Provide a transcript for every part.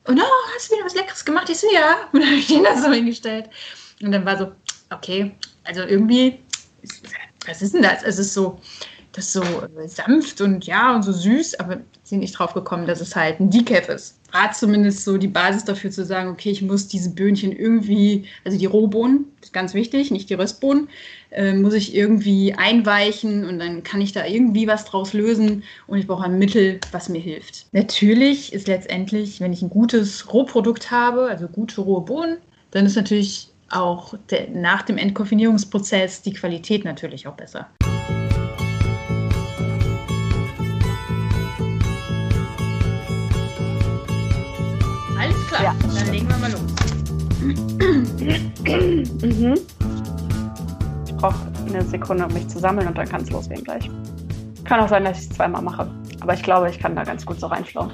Und hast du wieder was Leckeres gemacht? Ich so, ja. Und dann habe ich den da so hingestellt. Und dann war so, okay, also irgendwie, was ist denn das? Es ist so, das ist so sanft und so süß, aber sind nicht drauf gekommen, dass es halt ein Decaf ist. War zumindest so die Basis dafür zu sagen, okay, ich muss diese Böhnchen irgendwie, also die Rohbohnen, das ist ganz wichtig, nicht die Röstbohnen, muss ich irgendwie einweichen und dann kann ich da irgendwie was draus lösen und ich brauche ein Mittel, was mir hilft. Natürlich ist letztendlich, wenn ich ein gutes Rohprodukt habe, also gute rohe Bohnen, dann ist natürlich auch nach dem Entkoffinierungsprozess die Qualität natürlich auch besser. Alles klar, dann legen wir mal los. Ich brauche eine Sekunde, um mich zu sammeln und dann kann es losgehen gleich. Kann auch sein, dass ich es zweimal mache, aber ich glaube, ich kann da ganz gut so reinflauen.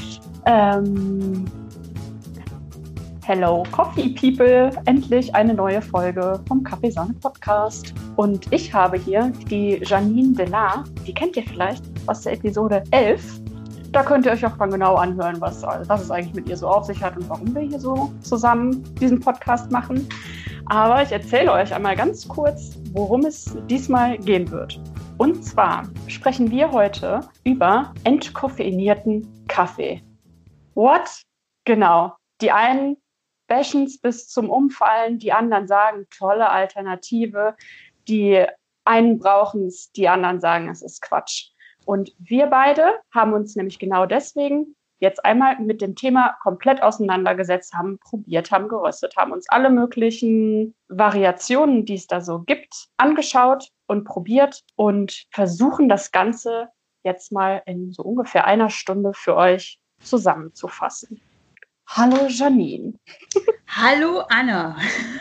Hello Coffee People, endlich eine neue Folge vom Kaffeesahne Podcast. Und ich habe hier die Janine Delard, die kennt ihr vielleicht aus der Episode 11. Da könnt ihr euch auch mal genau anhören, was es eigentlich mit ihr so auf sich hat und warum wir hier so zusammen diesen Podcast machen. Aber ich erzähle euch einmal ganz kurz, worum es diesmal gehen wird. Und zwar sprechen wir heute über entkoffeinierten Kaffee. What? Genau. Die einen bashen es bis zum Umfallen, die anderen sagen, tolle Alternative. Die einen brauchen es, die anderen sagen, es ist Quatsch. Und wir beide haben uns nämlich genau deswegen jetzt einmal mit dem Thema komplett auseinandergesetzt, haben probiert, haben geröstet, haben uns alle möglichen Variationen, die es da so gibt, angeschaut und probiert und versuchen das Ganze jetzt mal in so ungefähr einer Stunde für euch zusammenzufassen. Hallo Janine. Hallo Anna.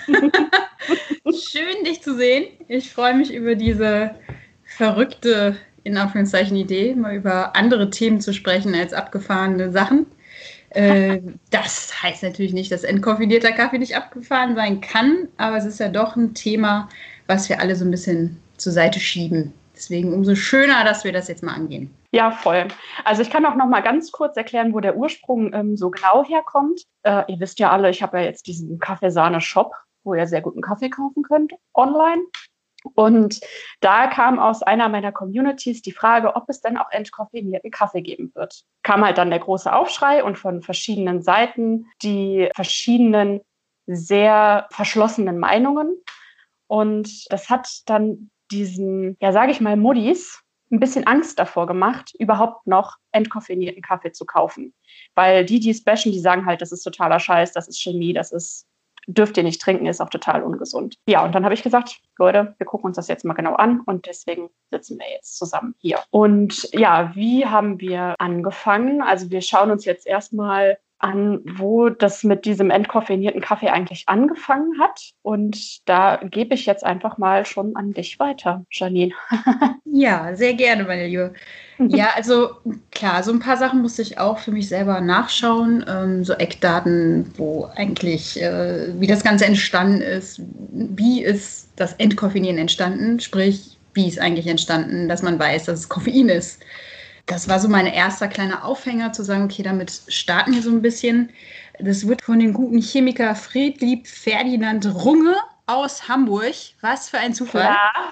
Schön, dich zu sehen. Ich freue mich über diese verrückte, in Anführungszeichen, Idee, mal über andere Themen zu sprechen als abgefahrene Sachen. Das heißt natürlich nicht, dass entkoffinierter Kaffee nicht abgefahren sein kann, aber es ist ja doch ein Thema, was wir alle so ein bisschen zur Seite schieben. Deswegen umso schöner, dass wir das jetzt mal angehen. Ja, voll. Also ich kann auch noch mal ganz kurz erklären, wo der Ursprung so genau herkommt. Ihr wisst ja alle, ich habe ja jetzt diesen Kaffeesahne-Shop, wo ihr sehr guten Kaffee kaufen könnt, online. Und da kam aus einer meiner Communities die Frage, ob es denn auch entkoffinierten Kaffee geben wird. Kam halt dann der große Aufschrei und von verschiedenen Seiten die verschiedenen sehr verschlossenen Meinungen. Und das hat dann diesen, sage ich mal, Muddis ein bisschen Angst davor gemacht, überhaupt noch entkoffinierten Kaffee zu kaufen. Weil die es bashen, die sagen halt, das ist totaler Scheiß, das ist Chemie, dürft ihr nicht trinken, ist auch total ungesund. Ja, und dann habe ich gesagt, Leute, wir gucken uns das jetzt mal genau an und deswegen sitzen wir jetzt zusammen hier. Und ja, wie haben wir angefangen? Also wir schauen uns jetzt erstmal an, wo das mit diesem entkoffinierten Kaffee eigentlich angefangen hat. Und da gebe ich jetzt einfach mal schon an dich weiter, Janine. Ja, sehr gerne, meine Liebe. Ja, also klar, so ein paar Sachen musste ich auch für mich selber nachschauen. So Eckdaten, wo eigentlich, wie das Ganze entstanden ist. Wie ist das Entkoffinieren entstanden? Sprich, wie ist eigentlich entstanden, dass man weiß, dass es Koffein ist? Das war so mein erster kleiner Aufhänger, zu sagen, okay, damit starten wir so ein bisschen. Das wird von dem guten Chemiker Friedlieb Ferdinand Runge aus Hamburg, was für ein Zufall,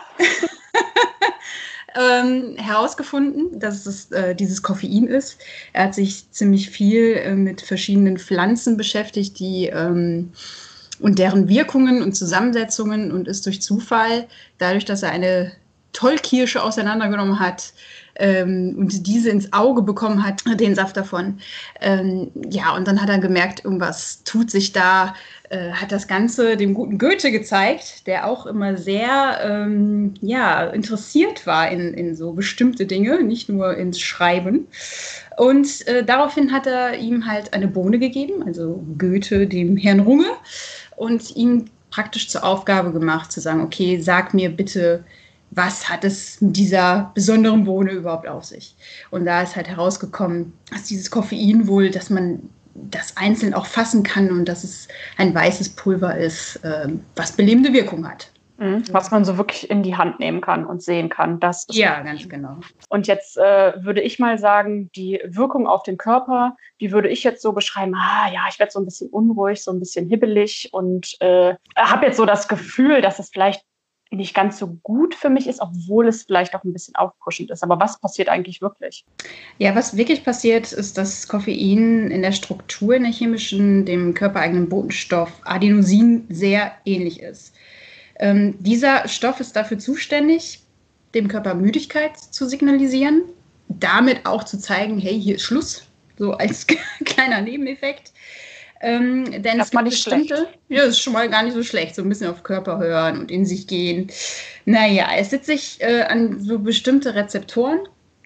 herausgefunden, dass es dieses Koffein ist. Er hat sich ziemlich viel mit verschiedenen Pflanzen beschäftigt, und deren Wirkungen und Zusammensetzungen, und ist durch Zufall, dadurch, dass er eine Tollkirsche auseinandergenommen hat, und diese ins Auge bekommen hat, den Saft davon. Und dann hat er gemerkt, irgendwas tut sich da, hat das Ganze dem guten Goethe gezeigt, der auch immer sehr interessiert war in so bestimmte Dinge, nicht nur ins Schreiben. Und daraufhin hat er ihm halt eine Bohne gegeben, also Goethe, dem Herrn Runge, und ihm praktisch zur Aufgabe gemacht, zu sagen, okay, sag mir bitte, was hat es mit dieser besonderen Bohne überhaupt auf sich? Und da ist halt herausgekommen, dass dieses Koffein wohl, dass man das einzeln auch fassen kann und dass es ein weißes Pulver ist, was belebende Wirkung hat. Was man so wirklich in die Hand nehmen kann und sehen kann. Das ist ja, ganz genau. Und jetzt würde ich mal sagen, die Wirkung auf den Körper, die würde ich jetzt so beschreiben, ich werde so ein bisschen unruhig, so ein bisschen hibbelig und habe jetzt so das Gefühl, dass es vielleicht nicht ganz so gut für mich ist, obwohl es vielleicht auch ein bisschen aufpushend ist. Aber was passiert eigentlich wirklich? Ja, was wirklich passiert, ist, dass Koffein in der Struktur, in der chemischen, dem körpereigenen Botenstoff Adenosin sehr ähnlich ist. Dieser Stoff ist dafür zuständig, dem Körper Müdigkeit zu signalisieren, damit auch zu zeigen, hey, hier ist Schluss, so als kleiner Nebeneffekt. Denn das es gibt nicht bestimmte, schlecht. Ja, das ist schon mal gar nicht so schlecht, so ein bisschen auf Körper hören und in sich gehen. Naja, es sitzt sich an so bestimmte Rezeptoren,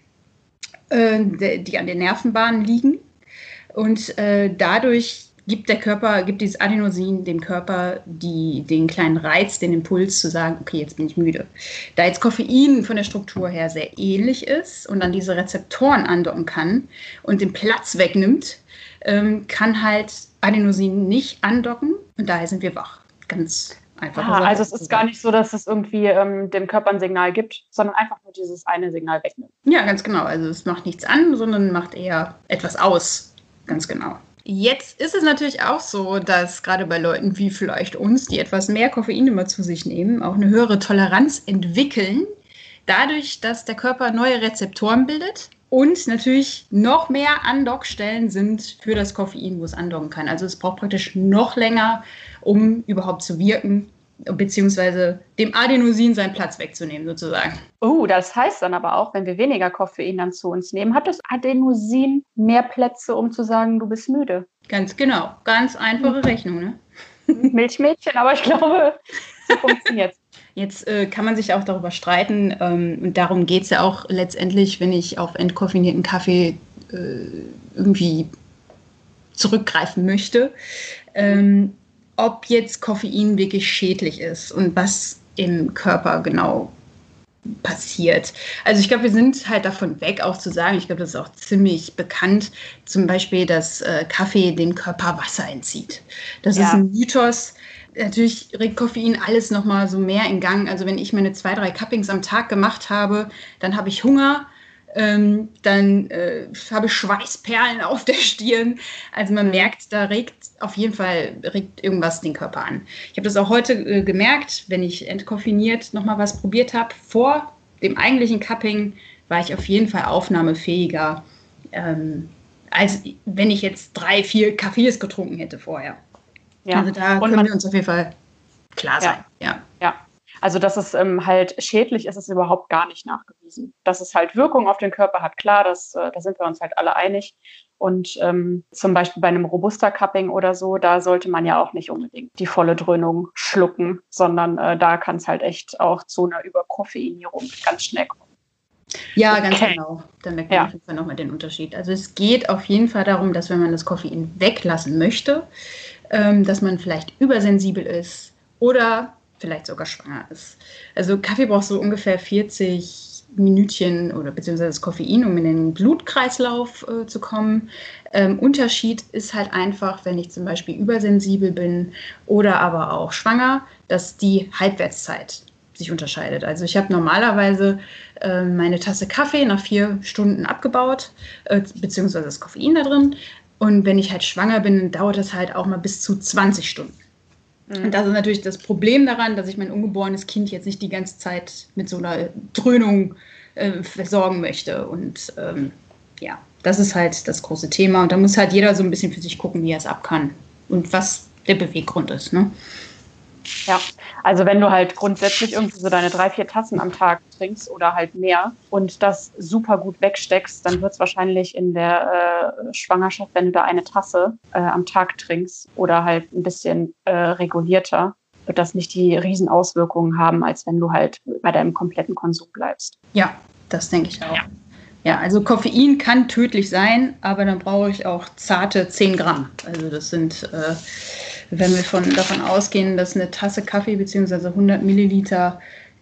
die an den Nervenbahnen liegen. Und dadurch gibt dieses Adenosin dem Körper den kleinen Reiz, den Impuls zu sagen, okay, jetzt bin ich müde. Da jetzt Koffein von der Struktur her sehr ähnlich ist und an diese Rezeptoren andocken kann und den Platz wegnimmt, kann halt Adenosin nicht andocken und daher sind wir wach. Ganz einfach. Also es ist gar nicht so, dass es irgendwie dem Körper ein Signal gibt, sondern einfach nur dieses eine Signal wegnimmt. Ja, ganz genau. Also es macht nichts an, sondern macht eher etwas aus. Ganz genau. Jetzt ist es natürlich auch so, dass gerade bei Leuten wie vielleicht uns, die etwas mehr Koffein immer zu sich nehmen, auch eine höhere Toleranz entwickeln, dadurch, dass der Körper neue Rezeptoren bildet und natürlich noch mehr Andockstellen sind für das Koffein, wo es andocken kann. Also es braucht praktisch noch länger, um überhaupt zu wirken, beziehungsweise dem Adenosin seinen Platz wegzunehmen, sozusagen. Das heißt dann aber auch, wenn wir weniger Koffein dann zu uns nehmen, hat das Adenosin mehr Plätze, um zu sagen, du bist müde. Ganz genau. Ganz einfache Rechnung, ne? Milchmädchen, aber ich glaube, so funktioniert es. Jetzt kann man sich auch darüber streiten und darum geht es ja auch letztendlich, wenn ich auf entkoffinierten Kaffee irgendwie zurückgreifen möchte, ob jetzt Koffein wirklich schädlich ist und was im Körper genau passiert. Also ich glaube, wir sind halt davon weg, auch zu sagen, ich glaube, das ist auch ziemlich bekannt, zum Beispiel, dass Kaffee dem Körper Wasser entzieht. Das ist ein Mythos. Natürlich regt Koffein alles nochmal so mehr in Gang. Also wenn ich meine 2, 3 Cuppings am Tag gemacht habe, dann habe ich Hunger, dann habe ich Schweißperlen auf der Stirn. Also man merkt, da regt irgendwas den Körper an. Ich habe das auch heute gemerkt, wenn ich entkoffiniert nochmal was probiert habe. Vor dem eigentlichen Cupping war ich auf jeden Fall aufnahmefähiger, als wenn ich jetzt 3, 4 Kaffees getrunken hätte vorher. Ja. Also da können wir uns auf jeden Fall klar sein. Ja. Also dass es halt schädlich ist, ist überhaupt gar nicht nachgewiesen. Dass es halt Wirkung auf den Körper hat, klar, da sind wir uns halt alle einig. Und zum Beispiel bei einem Robusta-Cupping oder so, da sollte man ja auch nicht unbedingt die volle Dröhnung schlucken, sondern da kann es halt echt auch zu einer Überkoffeinierung ganz schnell kommen. Ja, ganz genau. Dann merkt man auf jeden Fall nochmal den Unterschied. Also es geht auf jeden Fall darum, dass wenn man das Koffein weglassen möchte, dass man vielleicht übersensibel ist oder vielleicht sogar schwanger ist. Also Kaffee braucht so ungefähr 40 Minütchen oder beziehungsweise das Koffein, um in den Blutkreislauf zu kommen. Unterschied ist halt einfach, wenn ich zum Beispiel übersensibel bin oder aber auch schwanger, dass die Halbwertszeit sich unterscheidet. Also ich habe normalerweise meine Tasse Kaffee nach 4 Stunden abgebaut, beziehungsweise das Koffein da drin. Und wenn ich halt schwanger bin, dauert das halt auch mal bis zu 20 Stunden. Und das ist natürlich das Problem daran, dass ich mein ungeborenes Kind jetzt nicht die ganze Zeit mit so einer Dröhnung versorgen möchte. Und das ist halt das große Thema. Und da muss halt jeder so ein bisschen für sich gucken, wie er es ab kann und was der Beweggrund ist. Ne? Ja, also wenn du halt grundsätzlich irgendwie so deine 3, 4 Tassen am Tag trinkst oder halt mehr und das super gut wegsteckst, dann wird es wahrscheinlich in der Schwangerschaft, wenn du da eine Tasse am Tag trinkst oder halt ein bisschen regulierter, wird das nicht die Riesenauswirkungen haben, als wenn du halt bei deinem kompletten Konsum bleibst. Ja, das denke ich auch. Ja, also Koffein kann tödlich sein, aber dann brauche ich auch zarte 10 Gramm. Also das sind, wenn wir davon ausgehen, dass eine Tasse Kaffee bzw. 100 Milliliter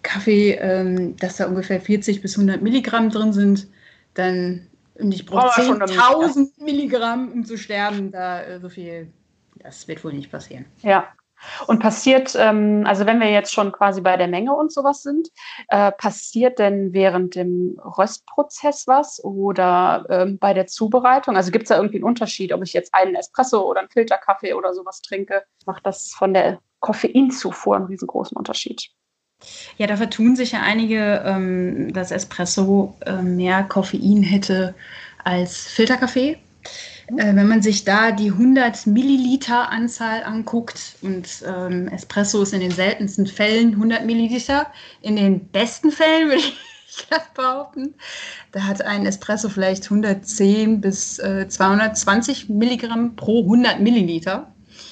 Kaffee, dass da ungefähr 40 bis 100 Milligramm drin sind, dann, und ich brauche 10.000 Milligramm, um zu sterben, so viel, das wird wohl nicht passieren. Ja. Und passiert, also wenn wir jetzt schon quasi bei der Menge und sowas sind, passiert denn während dem Röstprozess was oder bei der Zubereitung? Also gibt es da irgendwie einen Unterschied, ob ich jetzt einen Espresso oder einen Filterkaffee oder sowas trinke? Macht das von der Koffeinzufuhr einen riesengroßen Unterschied? Ja, da vertun sich ja einige, dass Espresso mehr Koffein hätte als Filterkaffee. Wenn man sich da die 100 Milliliter Anzahl anguckt und Espresso ist in den seltensten Fällen 100 Milliliter, in den besten Fällen würde ich das behaupten, da hat ein Espresso vielleicht 110 bis 220 Milligramm pro 100 Milliliter.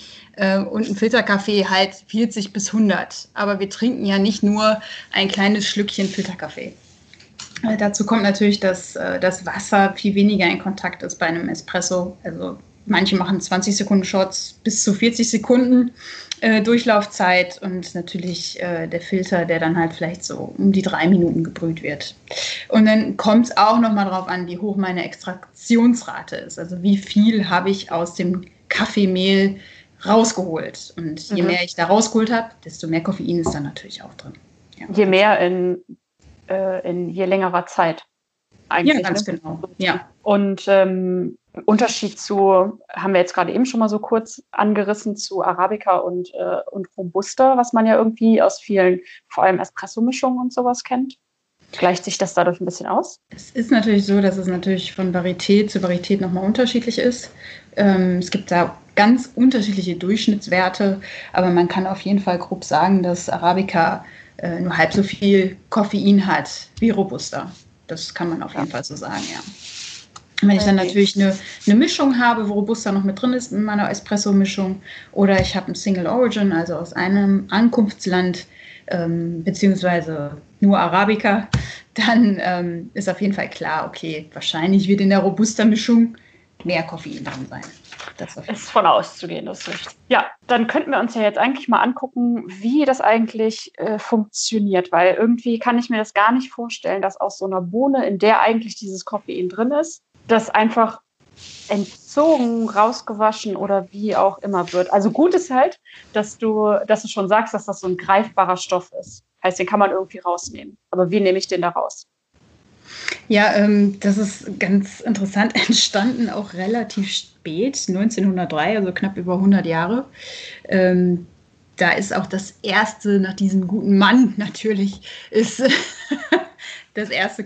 Und ein Filterkaffee halt 40 bis 100. Aber wir trinken ja nicht nur ein kleines Schlückchen Filterkaffee. Dazu kommt natürlich, dass das Wasser viel weniger in Kontakt ist bei einem Espresso. Also manche machen 20 Sekunden Shots bis zu 40 Sekunden Durchlaufzeit und natürlich der Filter, der dann halt vielleicht so um die 3 Minuten gebrüht wird. Und dann kommt es auch nochmal drauf an, wie hoch meine Extraktionsrate ist. Also wie viel habe ich aus dem Kaffeemehl rausgeholt. Und je mehr ich da rausgeholt habe, desto mehr Koffein ist dann natürlich auch drin. Ja. Je mehr in je längerer Zeit. Eigentlich, ja, ganz genau. Ja. Und Unterschied zu, haben wir jetzt gerade eben schon mal so kurz angerissen, zu Arabica und Robusta, was man ja irgendwie aus vielen, vor allem Espresso-Mischungen und sowas kennt. Gleicht sich das dadurch ein bisschen aus? Es ist natürlich so, dass es natürlich von Varietät zu Varietät nochmal unterschiedlich ist. Es gibt da ganz unterschiedliche Durchschnittswerte, aber man kann auf jeden Fall grob sagen, dass Arabica nur halb so viel Koffein hat wie Robusta. Das kann man auf jeden Fall so sagen, ja. Und wenn ich dann natürlich eine Mischung habe, wo Robusta noch mit drin ist in meiner Espresso-Mischung, oder ich habe ein Single Origin, also aus einem Ankunftsland, beziehungsweise nur Arabica, dann ist auf jeden Fall klar, okay, wahrscheinlich wird in der Robusta-Mischung mehr Koffein drin sein. Das ist von auszugehen, das ist richtig. Ja, dann könnten wir uns ja jetzt eigentlich mal angucken, wie das eigentlich funktioniert, weil irgendwie kann ich mir das gar nicht vorstellen, dass aus so einer Bohne, in der eigentlich dieses Koffein drin ist, das einfach entzogen, rausgewaschen oder wie auch immer wird. Also gut ist halt, dass du schon sagst, dass das so ein greifbarer Stoff ist. Heißt, den kann man irgendwie rausnehmen. Aber wie nehme ich den da raus? Ja, das ist ganz interessant entstanden, auch relativ spät, 1903, also knapp über 100 Jahre. Da ist auch das erste, nach diesem guten Mann natürlich, ist das erste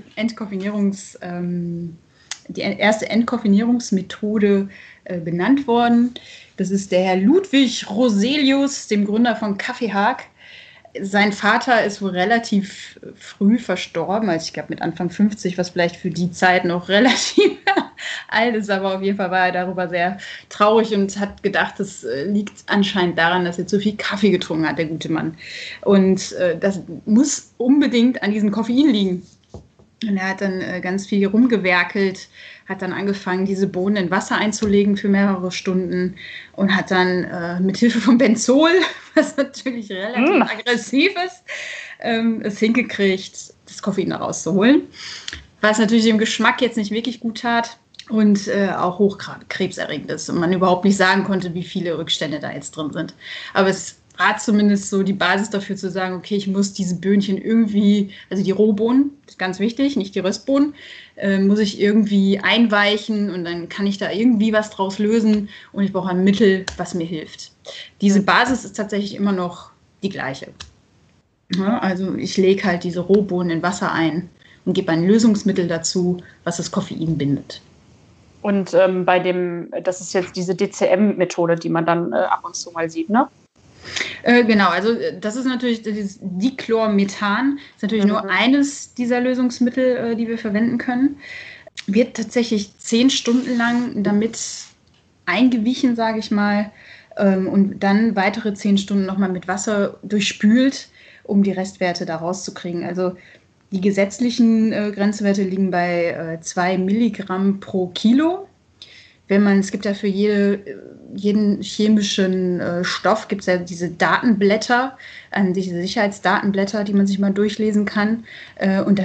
die erste Entkoffinierungsmethode benannt worden. Das ist der Herr Ludwig Roselius, dem Gründer von Kaffeehag. Sein Vater ist wohl relativ früh verstorben, also ich glaube mit Anfang 50, was vielleicht für die Zeit noch relativ alt ist, aber auf jeden Fall war er darüber sehr traurig und hat gedacht, das liegt anscheinend daran, dass er zu viel Kaffee getrunken hat, der gute Mann. Und das muss unbedingt an diesem Koffein liegen. Und er hat dann ganz viel rumgewerkelt, hat dann angefangen, diese Bohnen in Wasser einzulegen für mehrere Stunden und hat dann mit Hilfe von Benzol, was natürlich relativ aggressiv ist, es hingekriegt, das Koffein da rauszuholen. Was natürlich dem Geschmack jetzt nicht wirklich gut tat und auch hochkrebserregend ist und man überhaupt nicht sagen konnte, wie viele Rückstände da jetzt drin sind. Aber es war zumindest so die Basis dafür zu sagen, okay, ich muss diese Böhnchen irgendwie, also die Rohbohnen, das ist ganz wichtig, nicht die Röstbohnen, muss ich irgendwie einweichen und dann kann ich da irgendwie was draus lösen und ich brauche ein Mittel, was mir hilft. Diese Basis ist tatsächlich immer noch die gleiche. Ja, also ich lege halt diese Rohbohnen in Wasser ein und gebe ein Lösungsmittel dazu, was das Koffein bindet. Und das ist jetzt diese DCM-Methode, die man dann ab und zu mal sieht, ne? Genau, also das ist natürlich das Dichlormethan, ist natürlich nur eines dieser Lösungsmittel, die wir verwenden können. Wird tatsächlich 10 Stunden lang damit eingewichen, sage ich mal, und dann weitere 10 Stunden nochmal mit Wasser durchspült, um die Restwerte da rauszukriegen. Also die gesetzlichen Grenzwerte liegen bei 2 Milligramm pro Kilo. Es gibt ja für jeden chemischen Stoff gibt es ja diese Datenblätter, diese Sicherheitsdatenblätter, die man sich mal durchlesen kann. Und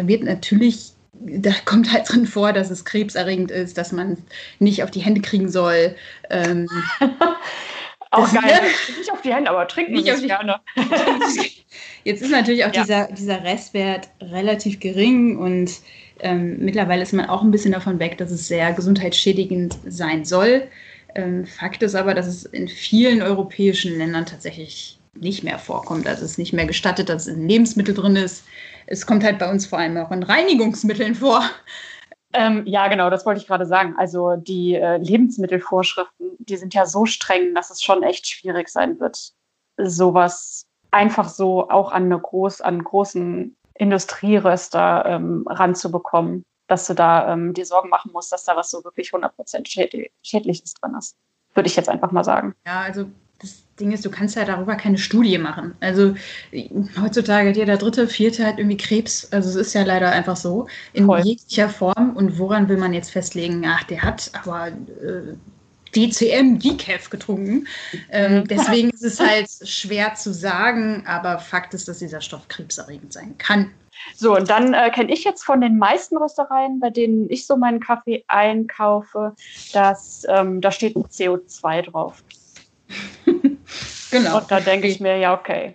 da kommt halt drin vor, dass es krebserregend ist, dass man nicht auf die Hände kriegen soll. Auch geil. Nicht auf die Hände, aber trinken nicht auf die gerne. Jetzt ist natürlich auch dieser Restwert relativ gering und mittlerweile ist man auch ein bisschen davon weg, dass es sehr gesundheitsschädigend sein soll. Fakt ist aber, dass es in vielen europäischen Ländern tatsächlich nicht mehr vorkommt. Also es ist nicht mehr gestattet, dass es in Lebensmitteln drin ist. Es kommt halt bei uns vor allem auch in Reinigungsmitteln vor. Ja, genau, das wollte ich gerade sagen. Also die Lebensmittelvorschriften, die sind ja so streng, dass es schon echt schwierig sein wird, sowas einfach so auch an großen Industrieröster ranzubekommen, dass du da dir Sorgen machen musst, dass da was so wirklich 100% Schädliches drin ist. Würde ich jetzt einfach mal sagen. Ja, also das Ding ist, du kannst ja darüber keine Studie machen. Also heutzutage hat jeder dritte, vierte halt irgendwie Krebs. Also es ist ja leider einfach so, in jeglicher Form. Und woran will man jetzt festlegen, ach, der hat aber DCM, Decaf getrunken. Deswegen ist es halt schwer zu sagen, aber Fakt ist, dass dieser Stoff krebserregend sein kann. So, und dann kenne ich jetzt von den meisten Röstereien, bei denen ich so meinen Kaffee einkaufe, dass da steht ein CO2 drauf. Genau. Und da denke ich mir, ja, okay.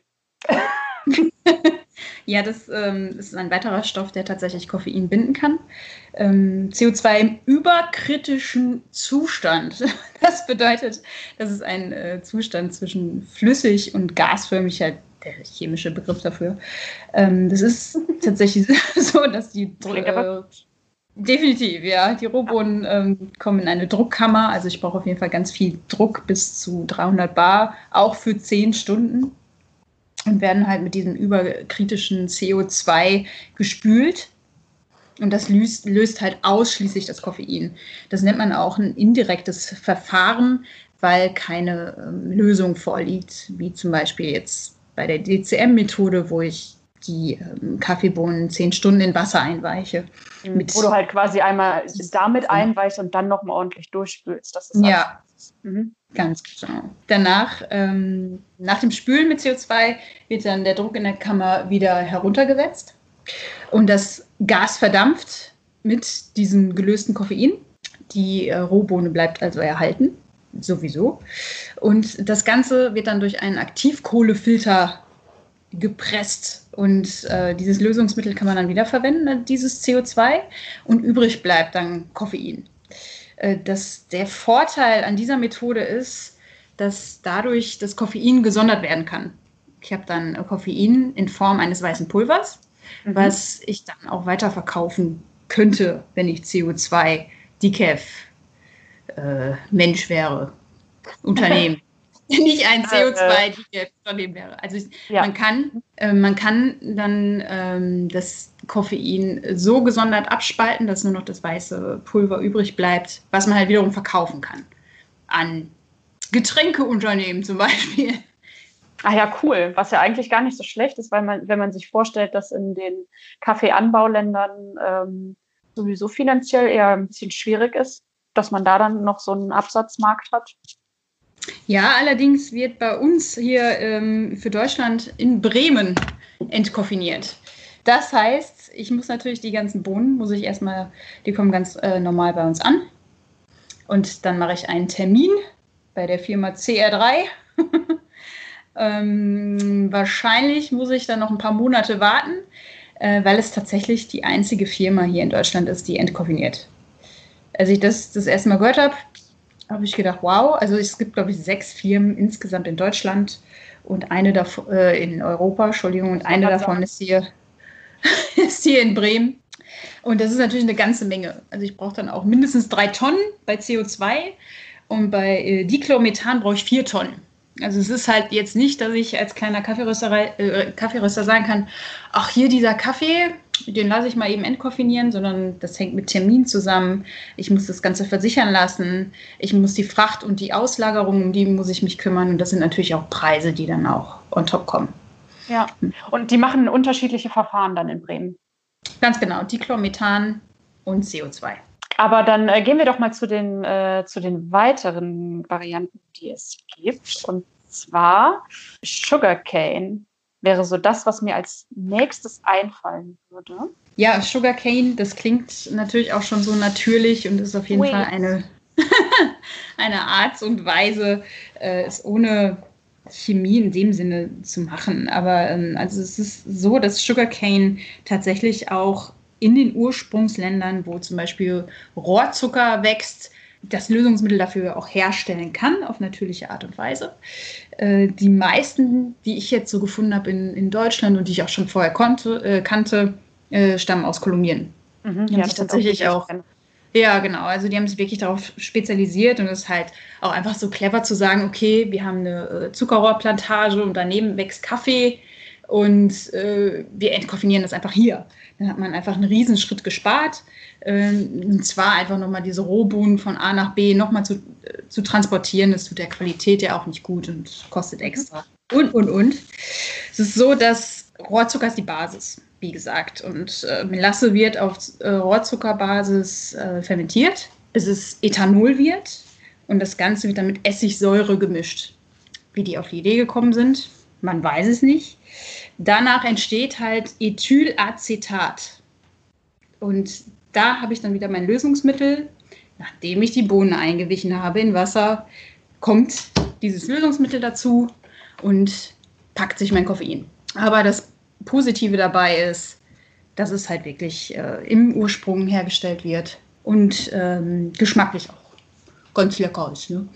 Ja, das ist ein weiterer Stoff, der tatsächlich Koffein binden kann. CO2 im überkritischen Zustand. Das bedeutet, das ist ein Zustand zwischen flüssig und gasförmig, halt der chemische Begriff dafür. Das ist tatsächlich so, dass die definitiv, ja. Die Rohbohnen kommen in eine Druckkammer. Also ich brauche auf jeden Fall ganz viel Druck, bis zu 300 Bar, auch für 10 Stunden. Und werden halt mit diesem überkritischen CO2 gespült. Und das löst halt ausschließlich das Koffein. Das nennt man auch ein indirektes Verfahren, weil keine Lösung vorliegt, wie zum Beispiel jetzt bei der DCM-Methode, wo ich die Kaffeebohnen 10 Stunden in Wasser einweiche. Wo du halt quasi einmal damit einweichst und dann nochmal ordentlich durchspülst. Das ist ja, ganz genau. Danach, nach dem Spülen mit CO2, wird dann der Druck in der Kammer wieder heruntergesetzt und das Gas verdampft mit diesem gelösten Koffein. Die Rohbohne bleibt also erhalten, sowieso. Und das Ganze wird dann durch einen Aktivkohlefilter gepresst und dieses Lösungsmittel kann man dann wiederverwenden, dieses CO2, und übrig bleibt dann Koffein. Der Vorteil an dieser Methode ist, dass dadurch das Koffein gesondert werden kann. Ich habe dann Koffein in Form eines weißen Pulvers, was ich dann auch weiterverkaufen könnte, wenn ich CO2 Decaf Mensch wäre, Unternehmen. Nicht ein CO2-Unternehmen wäre. Also man kann dann das Koffein so gesondert abspalten, dass nur noch das weiße Pulver übrig bleibt, was man halt wiederum verkaufen kann. An Getränkeunternehmen zum Beispiel. Ah ja, cool. Was ja eigentlich gar nicht so schlecht ist, weil wenn man sich vorstellt, dass in den Kaffeeanbauländern sowieso finanziell eher ein bisschen schwierig ist, dass man da dann noch so einen Absatzmarkt hat. Ja, allerdings wird bei uns hier für Deutschland in Bremen entkoffiniert. Das heißt, ich muss natürlich die ganzen Bohnen, die kommen ganz normal bei uns an. Und dann mache ich einen Termin bei der Firma CR3. Wahrscheinlich muss ich dann noch ein paar Monate warten, weil es tatsächlich die einzige Firma hier in Deutschland ist, die entkoffiniert. Als ich das erste Mal gehört habe ich gedacht, wow, also es gibt, glaube ich, 6 Firmen insgesamt in Deutschland und eine davon in Europa, und eine davon ist hier in Bremen. Und das ist natürlich eine ganze Menge. Also ich brauche dann auch mindestens 3 Tonnen bei CO2 und bei Dichlormethan brauche ich 4 Tonnen. Also es ist halt jetzt nicht, dass ich als kleiner Kaffeeröster sagen kann, ach, hier dieser Kaffee, den lasse ich mal eben entkoffinieren, sondern das hängt mit Termin zusammen. Ich muss das Ganze versichern lassen. Ich muss die Fracht und die Auslagerung, um die muss ich mich kümmern. Und das sind natürlich auch Preise, die dann auch on top kommen. Ja, und die machen unterschiedliche Verfahren dann in Bremen. Ganz genau, Dichlormethan und CO2. Aber dann gehen wir doch mal zu den weiteren Varianten, die es gibt. Und zwar Sugarcane wäre so das, was mir als nächstes einfallen würde. Ja, Sugarcane, das klingt natürlich auch schon so natürlich und ist auf jeden Fall eine eine Art und Weise, es ohne Chemie in dem Sinne zu machen. Aber also es ist so, dass Sugarcane tatsächlich auch in den Ursprungsländern, wo zum Beispiel Rohrzucker wächst, das Lösungsmittel dafür auch herstellen kann, auf natürliche Art und Weise. Die meisten, die ich jetzt so gefunden habe in Deutschland und die ich auch schon vorher kannte, stammen aus Kolumbien. Die haben sich tatsächlich auch. Ja, genau. Also die haben sich wirklich darauf spezialisiert und es ist halt auch einfach so clever zu sagen, okay, wir haben eine Zuckerrohrplantage und daneben wächst Kaffee und wir entkoffinieren das einfach hier. Dann hat man einfach einen Riesenschritt gespart. Und zwar einfach nochmal diese Rohbohnen von A nach B nochmal zu transportieren. Das tut der Qualität ja auch nicht gut und kostet extra. Und. Es ist so, dass Rohrzucker ist die Basis, wie gesagt. Und Melasse wird auf Rohrzuckerbasis fermentiert, bis es Ethanol wird. Und das Ganze wird dann mit Essigsäure gemischt. Wie die auf die Idee gekommen sind, man weiß es nicht. Danach entsteht halt Ethylacetat. Und da habe ich dann wieder mein Lösungsmittel. Nachdem ich die Bohnen eingewichen habe in Wasser, kommt dieses Lösungsmittel dazu und packt sich mein Koffein. Aber das Positive dabei ist, dass es halt wirklich im Ursprung hergestellt wird und geschmacklich auch ganz lecker ist. Ne?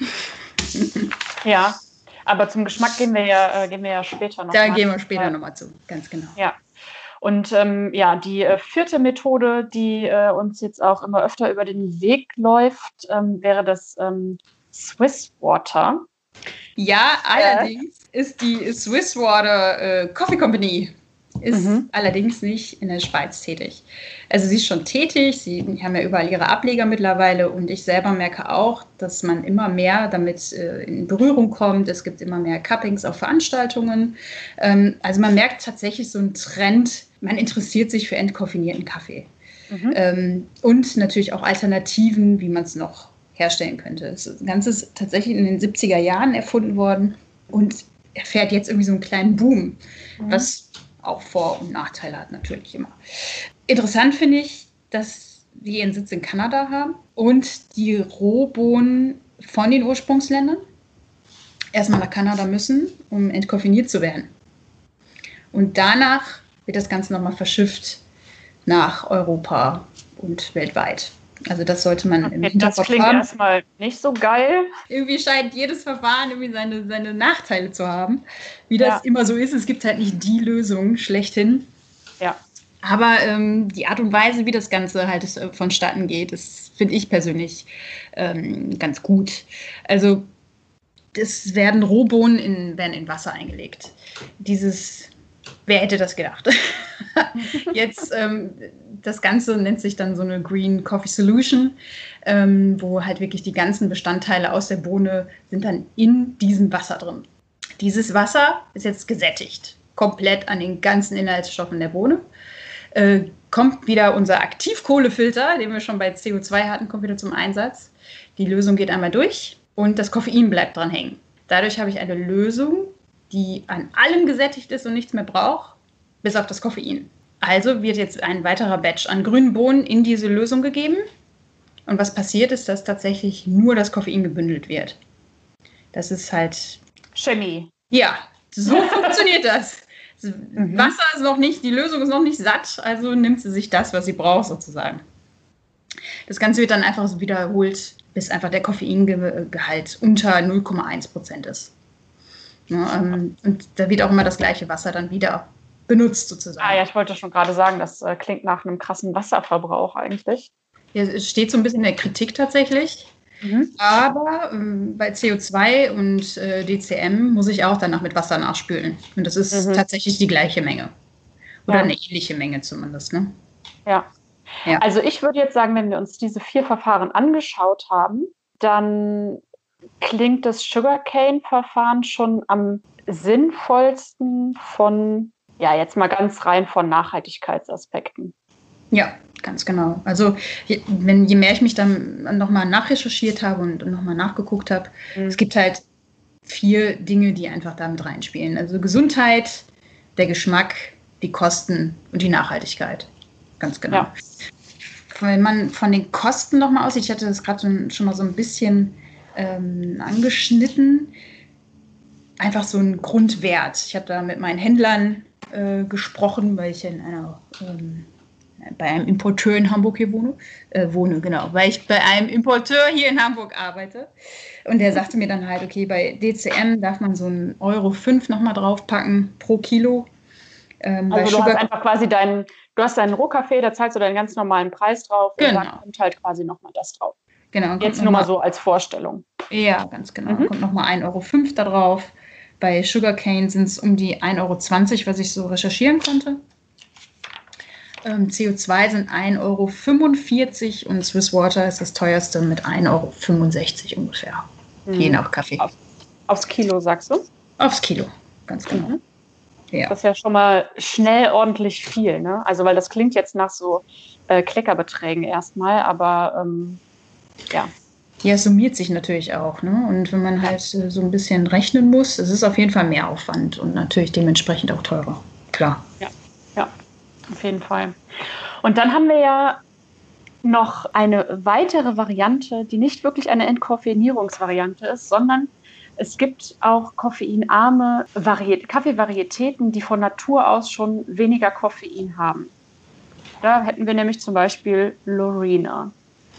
Ja, aber zum Geschmack gehen wir ja später noch. Da gehen wir später nochmal zu, ganz genau. Ja. Und die vierte Methode, die uns jetzt auch immer öfter über den Weg läuft, wäre das Swiss Water. Ja, allerdings ist die Swiss Water Coffee Company allerdings nicht in der Schweiz tätig. Also sie ist schon tätig, sie haben ja überall ihre Ableger mittlerweile und ich selber merke auch, dass man immer mehr damit in Berührung kommt. Es gibt immer mehr Cuppings auf Veranstaltungen. Also man merkt tatsächlich so einen Trend, man interessiert sich für entkoffinierten Kaffee. Und natürlich auch Alternativen, wie man es noch herstellen könnte. Das Ganze ist tatsächlich in den 70er Jahren erfunden worden und erfährt jetzt irgendwie so einen kleinen Boom, was auch Vor- und Nachteile hat natürlich immer. Interessant finde ich, dass wir ihren Sitz in Kanada haben und die Rohbohnen von den Ursprungsländern erstmal nach Kanada müssen, um entkoffiniert zu werden. Und danach wird das Ganze nochmal verschifft nach Europa und weltweit. Also das sollte man im Hinterkopf haben. Das klingt erstmal nicht so geil. Irgendwie scheint jedes Verfahren irgendwie seine Nachteile zu haben. Wie das immer so ist, es gibt halt nicht die Lösung schlechthin. Ja. Aber die Art und Weise, wie das Ganze halt vonstatten geht, das finde ich persönlich ganz gut. Also es werden Rohbohnen werden in Wasser eingelegt. Wer hätte das gedacht? Jetzt, das Ganze nennt sich dann so eine Green Coffee Solution, wo halt wirklich die ganzen Bestandteile aus der Bohne sind dann in diesem Wasser drin. Dieses Wasser ist jetzt gesättigt, komplett an den ganzen Inhaltsstoffen der Bohne. Kommt wieder unser Aktivkohlefilter, den wir schon bei CO2 hatten, kommt wieder zum Einsatz. Die Lösung geht einmal durch und das Koffein bleibt dran hängen. Dadurch habe ich eine Lösung, die an allem gesättigt ist und nichts mehr braucht, bis auf das Koffein. Also wird jetzt ein weiterer Batch an grünen Bohnen in diese Lösung gegeben. Und was passiert ist, dass tatsächlich nur das Koffein gebündelt wird. Das ist halt Chemie. Ja, so funktioniert das. Wasser ist noch nicht, die Lösung ist noch nicht satt, also nimmt sie sich das, was sie braucht, sozusagen. Das Ganze wird dann einfach so wiederholt, bis einfach der Koffeingehalt unter 0,1% ist. Ja, und da wird auch immer das gleiche Wasser dann wieder benutzt, sozusagen. Ja, ich wollte schon gerade sagen, das klingt nach einem krassen Wasserverbrauch eigentlich. Ja, es steht so ein bisschen in der Kritik tatsächlich. Aber bei CO2 und DCM muss ich auch danach mit Wasser nachspülen. Und das ist tatsächlich die gleiche Menge. Oder eine ähnliche Menge zumindest. Ne? Ja. Also ich würde jetzt sagen, wenn wir uns diese 4 Verfahren angeschaut haben, dann klingt das Sugarcane-Verfahren schon am sinnvollsten jetzt mal ganz rein von Nachhaltigkeitsaspekten. Ja, ganz genau. Also je mehr ich mich dann nochmal nachrecherchiert habe und nochmal nachgeguckt habe, es gibt halt 4 Dinge, die einfach damit reinspielen. Also Gesundheit, der Geschmack, die Kosten und die Nachhaltigkeit. Ganz genau. Ja. wenn man von den Kosten nochmal aussieht, ich hatte das gerade schon mal so ein bisschen angeschnitten, einfach so ein Grundwert. Ich habe da mit meinen Händlern gesprochen, weil ich bei einem Importeur in Hamburg hier wohne, genau, weil ich bei einem Importeur hier in Hamburg arbeite. Und der sagte mir dann halt, okay, bei DCM darf man so einen Euro 5 nochmal draufpacken pro Kilo. Also du hast einfach quasi du hast deinen Rohkaffee, da zahlst du deinen ganz normalen Preis drauf und dann kommt halt quasi nochmal das drauf. Genau. Jetzt nur mal so als Vorstellung. Ja, ganz genau. Kommt nochmal 1,05 Euro da drauf. Bei Sugarcane sind es um die 1,20 Euro, was ich so recherchieren konnte. CO2 sind 1,45 Euro und Swiss Water ist das teuerste mit 1,65 Euro ungefähr. Je nach Kaffee. Aufs Kilo, sagst du? Aufs Kilo, ganz genau. Ja. Das ist ja schon mal schnell ordentlich viel, ne? Also, weil das klingt jetzt nach so Kleckerbeträgen erstmal, aber ja. Ja, es summiert sich natürlich auch, ne? Und wenn man halt so ein bisschen rechnen muss, es ist auf jeden Fall mehr Aufwand und natürlich dementsprechend auch teurer. Klar. Ja, auf jeden Fall. Und dann haben wir ja noch eine weitere Variante, die nicht wirklich eine Entkoffeinierungsvariante ist, sondern es gibt auch koffeinarme Kaffeevarietäten, die von Natur aus schon weniger Koffein haben. Da hätten wir nämlich zum Beispiel Lorena.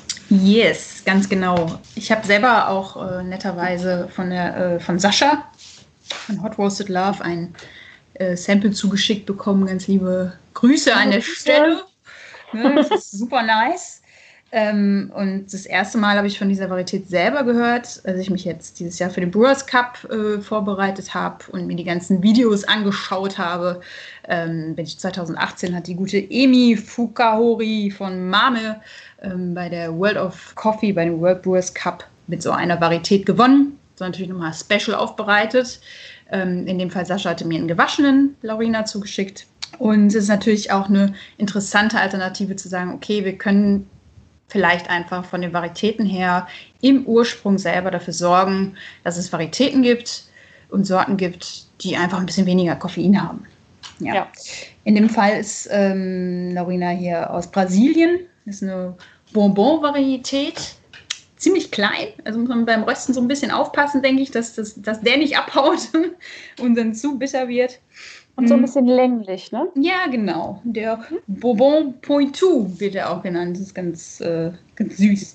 Yes, ganz genau. Ich habe selber auch netterweise von Sascha von Hot Roasted Love ein Sample zugeschickt bekommen. Ganz liebe Grüße an der Stelle. Ne, das ist super nice. Und das erste Mal habe ich von dieser Varietät selber gehört, als ich mich jetzt dieses Jahr für den Brewers Cup vorbereitet habe und mir die ganzen Videos angeschaut habe. Bin ich 2018 hat die gute Emi Fukahori von Mame bei der World of Coffee, bei dem World Brewers Cup mit so einer Varietät gewonnen. So natürlich nochmal special aufbereitet. In dem Fall Sascha hatte mir einen gewaschenen Lorena zugeschickt. Und es ist natürlich auch eine interessante Alternative zu sagen, okay, wir können vielleicht einfach von den Varietäten her im Ursprung selber dafür sorgen, dass es Varietäten gibt und Sorten gibt, die einfach ein bisschen weniger Koffein haben. Ja. In dem Fall ist Lorena hier aus Brasilien. Das ist eine Bourbon-Varietät. Ziemlich klein, also muss man beim Rösten so ein bisschen aufpassen, denke ich, dass der nicht abhaut und dann zu bitter wird. Und so ein bisschen länglich, ne? Ja, genau. Der Bourbon Pointu wird er auch genannt. Das ist ganz süß.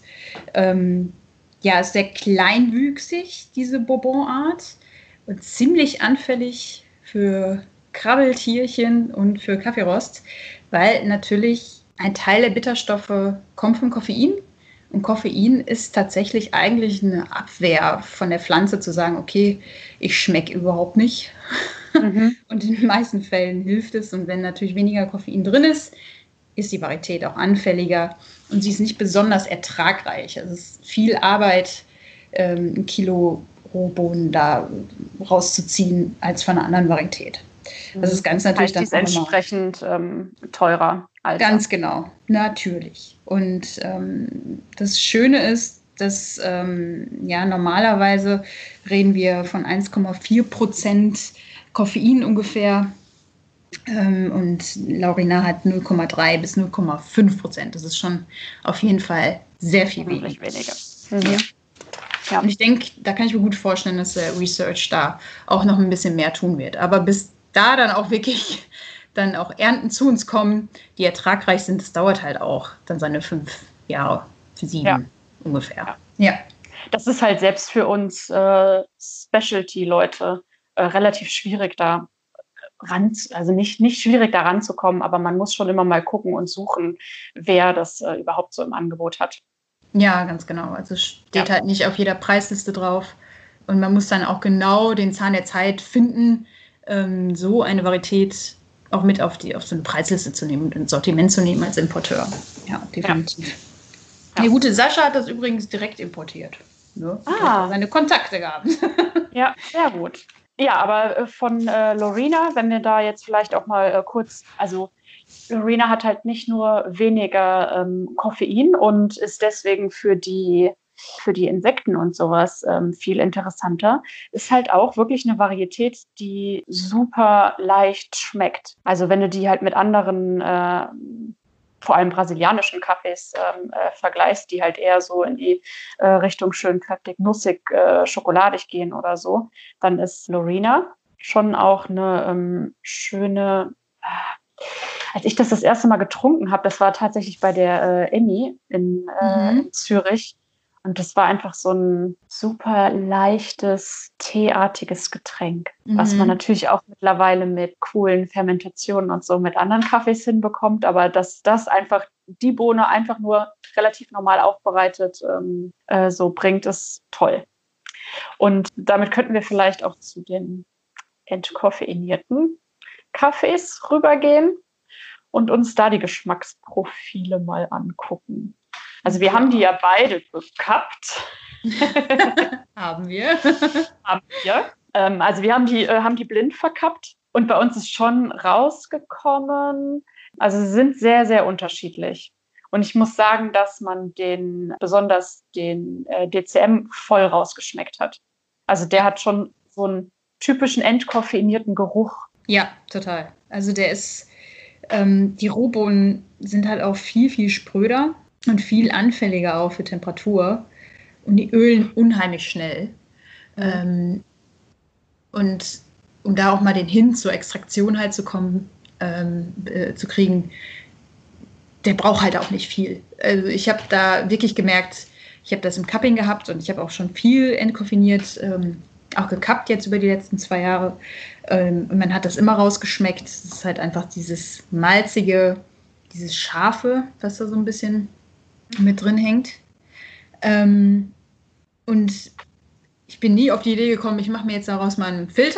Ist sehr kleinwüchsig, diese Bourbon-Art. Und ziemlich anfällig für Krabbeltierchen und für Kaffeerost, weil natürlich ein Teil der Bitterstoffe kommt vom Koffein. Und Koffein ist tatsächlich eigentlich eine Abwehr von der Pflanze zu sagen, okay, ich schmecke überhaupt nicht. Und in den meisten Fällen hilft es. Und wenn natürlich weniger Koffein drin ist, ist die Varietät auch anfälliger. Und sie ist nicht besonders ertragreich. Also es ist viel Arbeit, ein Kilo Rohbohnen da rauszuziehen, als von einer anderen Varietät. Das ist ganz natürlich dann auch entsprechend teurer. Alter. Ganz genau, natürlich. Und das Schöne ist, dass normalerweise reden wir von 1,4% Koffein ungefähr und Lorena hat 0,3 bis 0,5%. Das ist schon auf jeden Fall sehr viel weniger. Ja. Und ich denke, da kann ich mir gut vorstellen, dass der Research da auch noch ein bisschen mehr tun wird. Aber bis da dann auch wirklich dann auch Ernten zu uns kommen, die ertragreich sind, das dauert halt auch dann seine 5 Jahre, 7 ungefähr. Ja. Das ist halt selbst für uns Specialty-Leute relativ schwierig da also nicht schwierig da ranzukommen, aber man muss schon immer mal gucken und suchen, wer das überhaupt so im Angebot hat. Ja, ganz genau. Also steht halt nicht auf jeder Preisliste drauf und man muss dann auch genau den Zahn der Zeit finden, so eine Varietät auch mit auf so eine Preisliste zu nehmen und ins Sortiment zu nehmen als Importeur. Ja, definitiv. Ja. Der gute Sascha hat das übrigens direkt importiert. Ne? Hat seine Kontakte gehabt. Ja, sehr gut. Ja, aber von Lorena, wenn wir da jetzt vielleicht auch mal kurz, also Lorena hat halt nicht nur weniger Koffein und ist deswegen für die Insekten und sowas viel interessanter, ist halt auch wirklich eine Varietät, die super leicht schmeckt. Also wenn du die halt mit anderen vor allem brasilianischen Kaffees vergleichst, die halt eher so in die Richtung schön kräftig, nussig, schokoladig gehen oder so, dann ist Lorena schon auch eine schöne. Als ich das erste Mal getrunken habe, das war tatsächlich bei der Emmy in Zürich. Und das war einfach so ein super leichtes, teeartiges Getränk, was man natürlich auch mittlerweile mit coolen Fermentationen und so mit anderen Kaffees hinbekommt. Aber dass das einfach die Bohne einfach nur relativ normal aufbereitet so bringt, ist toll. Und damit könnten wir vielleicht auch zu den entkoffeinierten Kaffees rübergehen und uns da die Geschmacksprofile mal angucken. Also wir haben die ja beide gekappt. Haben wir. Also wir haben die blind verkappt und bei uns ist schon rausgekommen. Also sie sind sehr, sehr unterschiedlich. Und ich muss sagen, dass man besonders den DCM voll rausgeschmeckt hat. Also der hat schon so einen typischen entkoffeinierten Geruch. Ja, total. Also der ist, die Rohbohnen sind halt auch viel, viel spröder und viel anfälliger auch für Temperatur. Und die ölen unheimlich schnell. Und um da auch mal den Hin zur Extraktion halt zu kriegen, der braucht halt auch nicht viel. Also ich habe da wirklich gemerkt, ich habe das im Cupping gehabt und ich habe auch schon viel entkoffiniert, auch gekappt jetzt über die letzten 2 Jahre. Und man hat das immer rausgeschmeckt. Es ist halt einfach dieses malzige, dieses Scharfe, was da so ein bisschen mit drin hängt. Und ich bin nie auf die Idee gekommen, ich mache mir jetzt daraus mal einen Filter.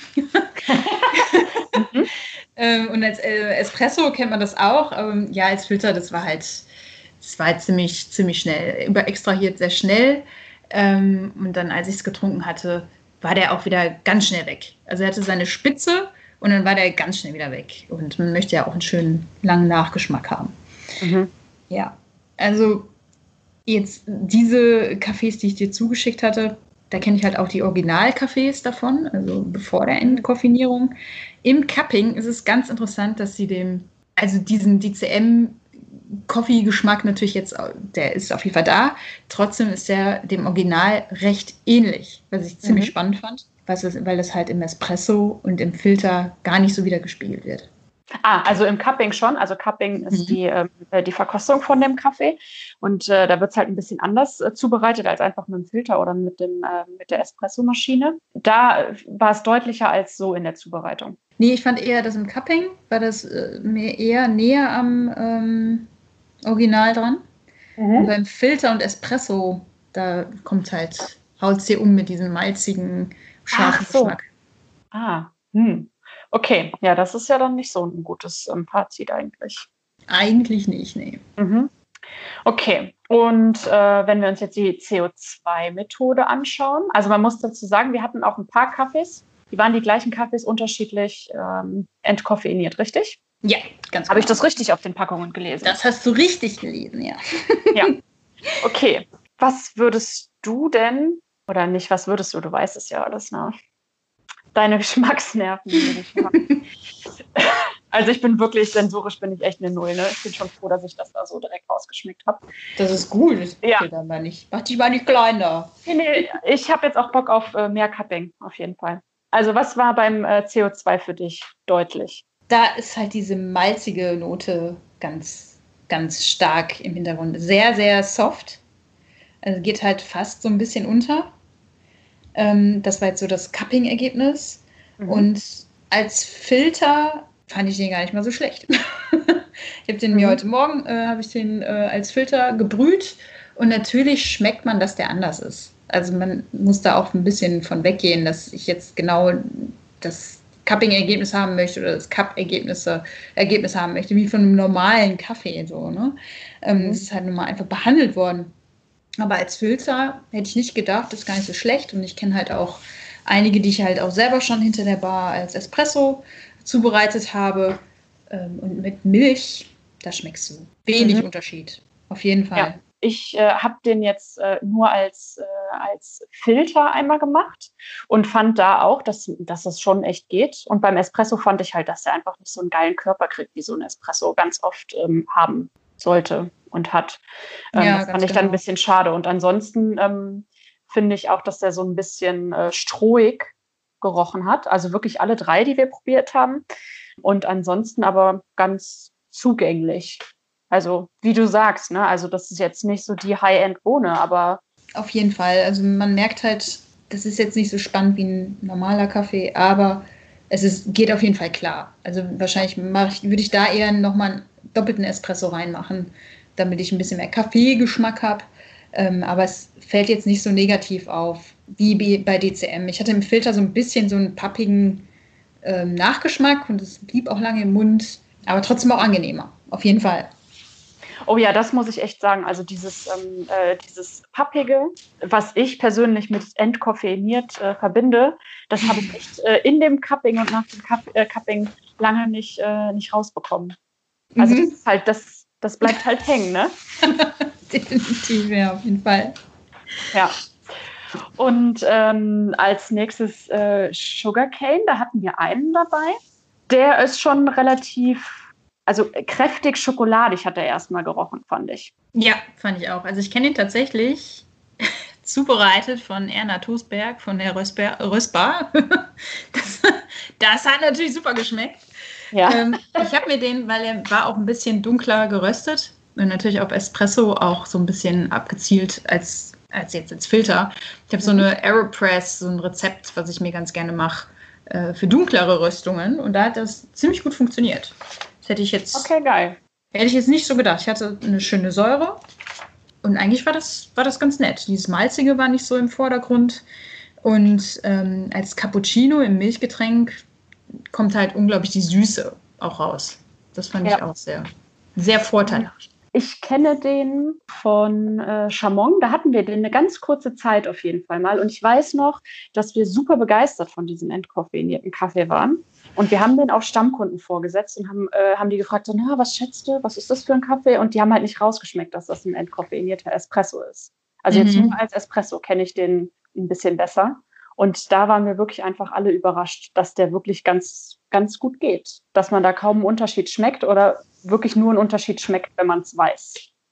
Und als Espresso kennt man das auch. Ja, als Filter, das war ziemlich, ziemlich schnell. Überextrahiert sehr schnell. Und dann, als ich es getrunken hatte, war der auch wieder ganz schnell weg. Also er hatte seine Spitze und dann war der ganz schnell wieder weg. Und man möchte ja auch einen schönen, langen Nachgeschmack haben. Ja, also jetzt diese Kaffees, die ich dir zugeschickt hatte, da kenne ich halt auch die Original-Kaffees davon, also bevor der Entkoffinierung. Im Cupping ist es ganz interessant, dass sie diesen DCM-Coffee-Geschmack natürlich jetzt, der ist auf jeden Fall da. Trotzdem ist der dem Original recht ähnlich, was ich ziemlich spannend fand, weil das halt im Espresso und im Filter gar nicht so wieder gespiegelt wird. Also im Cupping schon. Also Cupping ist die Verkostung von dem Kaffee. Und da wird es halt ein bisschen anders zubereitet als einfach mit dem Filter oder mit der Espressomaschine. Da war es deutlicher als so in der Zubereitung. Nee, ich fand eher, dass im Cupping war das mir eher näher am Original dran. Und beim Filter und Espresso, da haut es dir mit diesem malzigen, scharfen Geschmack. Okay, ja, das ist ja dann nicht so ein gutes Fazit eigentlich. Eigentlich nicht, nee. Okay, und wenn wir uns jetzt die CO2-Methode anschauen, also man muss dazu sagen, wir hatten auch ein paar Kaffees, die waren die gleichen Kaffees unterschiedlich entkoffeiniert, richtig? Ja, ganz genau. Habe ich das richtig auf den Packungen gelesen? Das hast du richtig gelesen, ja. Ja, okay. Was würdest du denn, oder nicht, was würdest du weißt es ja alles, ne? Deine Geschmacksnerven. Also ich bin wirklich, sensorisch bin ich echt eine Null. Ne? Ich bin schon froh, dass ich das da so direkt rausgeschmeckt habe. Das ist gut. Das ja. Mach dich mal nicht kleiner. Nee, ich habe jetzt auch Bock auf mehr Cupping, auf jeden Fall. Also was war beim CO2 für dich deutlich? Da ist halt diese malzige Note ganz, ganz stark im Hintergrund. Sehr, sehr soft. Also geht halt fast so ein bisschen unter. Das war jetzt so das Cupping-Ergebnis. Und als Filter fand ich den gar nicht mal so schlecht. Ich habe den mir heute Morgen als Filter gebrüht und natürlich schmeckt man, dass der anders ist. Also man muss da auch ein bisschen von weggehen, dass ich jetzt genau das Cupping-Ergebnis haben möchte oder das Cup-Ergebnis haben möchte, wie von einem normalen Kaffee. So, ne? Es ist halt nun mal einfach behandelt worden. Aber als Filter hätte ich nicht gedacht, das ist gar nicht so schlecht. Und ich kenne halt auch einige, die ich halt auch selber schon hinter der Bar als Espresso zubereitet habe. Und mit Milch, da schmeckst du wenig Unterschied. Auf jeden Fall. Ja. Ich habe den jetzt nur als als Filter einmal gemacht und fand da auch, dass das schon echt geht. Und beim Espresso fand ich halt, dass er einfach nicht so einen geilen Körper kriegt, wie so ein Espresso ganz oft haben sollte und hat. Ja, das fand ganz ich dann ein genau. bisschen schade. Und ansonsten finde ich auch, dass der so ein bisschen strohig gerochen hat. Also wirklich alle 3, die wir probiert haben. Und ansonsten aber ganz zugänglich. Also wie du sagst, ne? Also das ist jetzt nicht so die High-End-Bohne, aber Auf jeden Fall. Also man merkt halt, das ist jetzt nicht so spannend wie ein normaler Kaffee, aber geht auf jeden Fall klar. Also wahrscheinlich würde ich da eher nochmal einen doppelten Espresso reinmachen, damit ich ein bisschen mehr Kaffeegeschmack habe. Aber es fällt jetzt nicht so negativ auf wie bei DCM. Ich hatte im Filter so ein bisschen so einen pappigen Nachgeschmack und es blieb auch lange im Mund, aber trotzdem auch angenehmer. Auf jeden Fall. oh ja, das muss ich echt sagen. Also dieses Pappige, was ich persönlich mit entkoffeiniert verbinde, das habe ich echt in dem Cupping und nach dem Cupping lange nicht rausbekommen. Also das ist halt, das bleibt halt hängen, ne? Definitiv, ja, auf jeden Fall. Ja. Und als nächstes Sugarcane, da hatten wir einen dabei. Der ist schon relativ, also kräftig schokoladig hat er erstmal gerochen, fand ich. Ja, fand ich auch. Also ich kenne ihn tatsächlich zubereitet von Erna Tosberg von der Röstbar. Das hat natürlich super geschmeckt. Ja. Ich habe mir den, weil er war auch ein bisschen dunkler geröstet und natürlich auf Espresso auch so ein bisschen abgezielt als jetzt als Filter. Ich habe so eine Aeropress, so ein Rezept, was ich mir ganz gerne mache für dunklere Röstungen und da hat das ziemlich gut funktioniert. Das hätte ich jetzt, geil. Hätte ich jetzt nicht so gedacht. Ich hatte eine schöne Säure und eigentlich war das ganz nett. Dieses Malzige war nicht so im Vordergrund und als Cappuccino im Milchgetränk kommt halt unglaublich die Süße auch raus. Das fand ich auch sehr, sehr vorteilhaft. Ich kenne den von Chamon, da hatten wir den eine ganz kurze Zeit auf jeden Fall mal. Und ich weiß noch, dass wir super begeistert von diesem entkoffeinierten Kaffee waren. Und wir haben den auch Stammkunden vorgesetzt und haben die gefragt, so, na, was schätzt du, was ist das für ein Kaffee? Und die haben halt nicht rausgeschmeckt, dass das ein entkoffeinierter Espresso ist. Also jetzt nur als Espresso kenne ich den ein bisschen besser. Und da waren wir wirklich einfach alle überrascht, dass der wirklich ganz, ganz gut geht. Dass man da kaum einen Unterschied schmeckt oder wirklich nur einen Unterschied schmeckt, wenn man es weiß.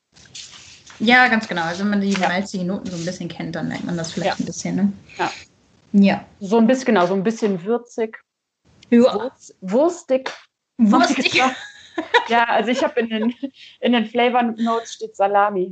Ja, ganz genau. Also wenn man die malzigen Noten so ein bisschen kennt, dann merkt man das vielleicht ein bisschen. Ne? Ja. So ein bisschen, genau, so ein bisschen würzig. Ja. Wurstig. Wurstig. Ja, also ich habe in den Flavor Notes steht Salami.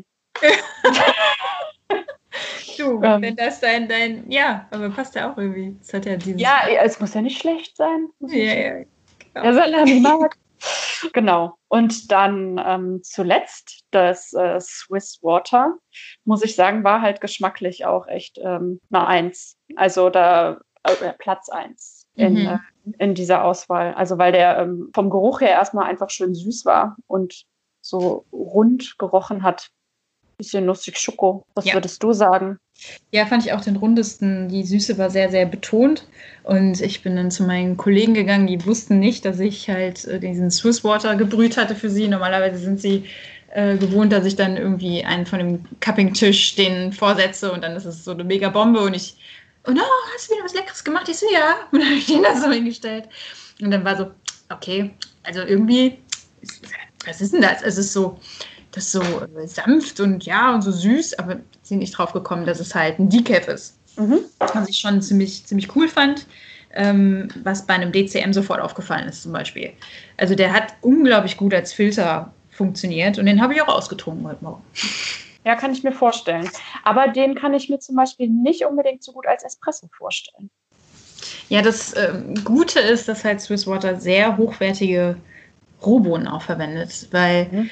Du, wenn das dein, ja, aber passt ja auch irgendwie. Das hat ja dieses. Ja, es muss ja nicht schlecht sein. Ja, genau. Der Salami mag. Genau. Und dann zuletzt das Swiss Water, muss ich sagen, war halt geschmacklich auch echt eine 1. Also da Platz 1 in dieser Auswahl. Also weil der vom Geruch her erstmal einfach schön süß war und so rund gerochen hat. Bisschen nussig Schoko. Was würdest du sagen? Ja, fand ich auch den rundesten. Die Süße war sehr, sehr betont. Und ich bin dann zu meinen Kollegen gegangen, die wussten nicht, dass ich halt diesen Swiss Water gebrüht hatte für sie. Normalerweise sind sie gewohnt, dass ich dann irgendwie einen von dem Cupping-Tisch denen vorsetze und dann ist es so eine mega Bombe und hast du wieder was Leckeres gemacht? Ich so, ja. Und dann habe ich denen das so hingestellt. Und dann war so, okay, also irgendwie, was ist denn das? Es ist so, das ist so sanft und so süß, aber sind nicht drauf gekommen, dass es halt ein Decaf ist. Was ich schon ziemlich, ziemlich cool fand, was bei einem DCM sofort aufgefallen ist zum Beispiel. Also der hat unglaublich gut als Filter funktioniert und den habe ich auch ausgetrunken heute Morgen. Ja, kann ich mir vorstellen. Aber den kann ich mir zum Beispiel nicht unbedingt so gut als Espresso vorstellen. Ja, das Gute ist, dass halt Swiss Water sehr hochwertige Rohbohnen auch verwendet, weil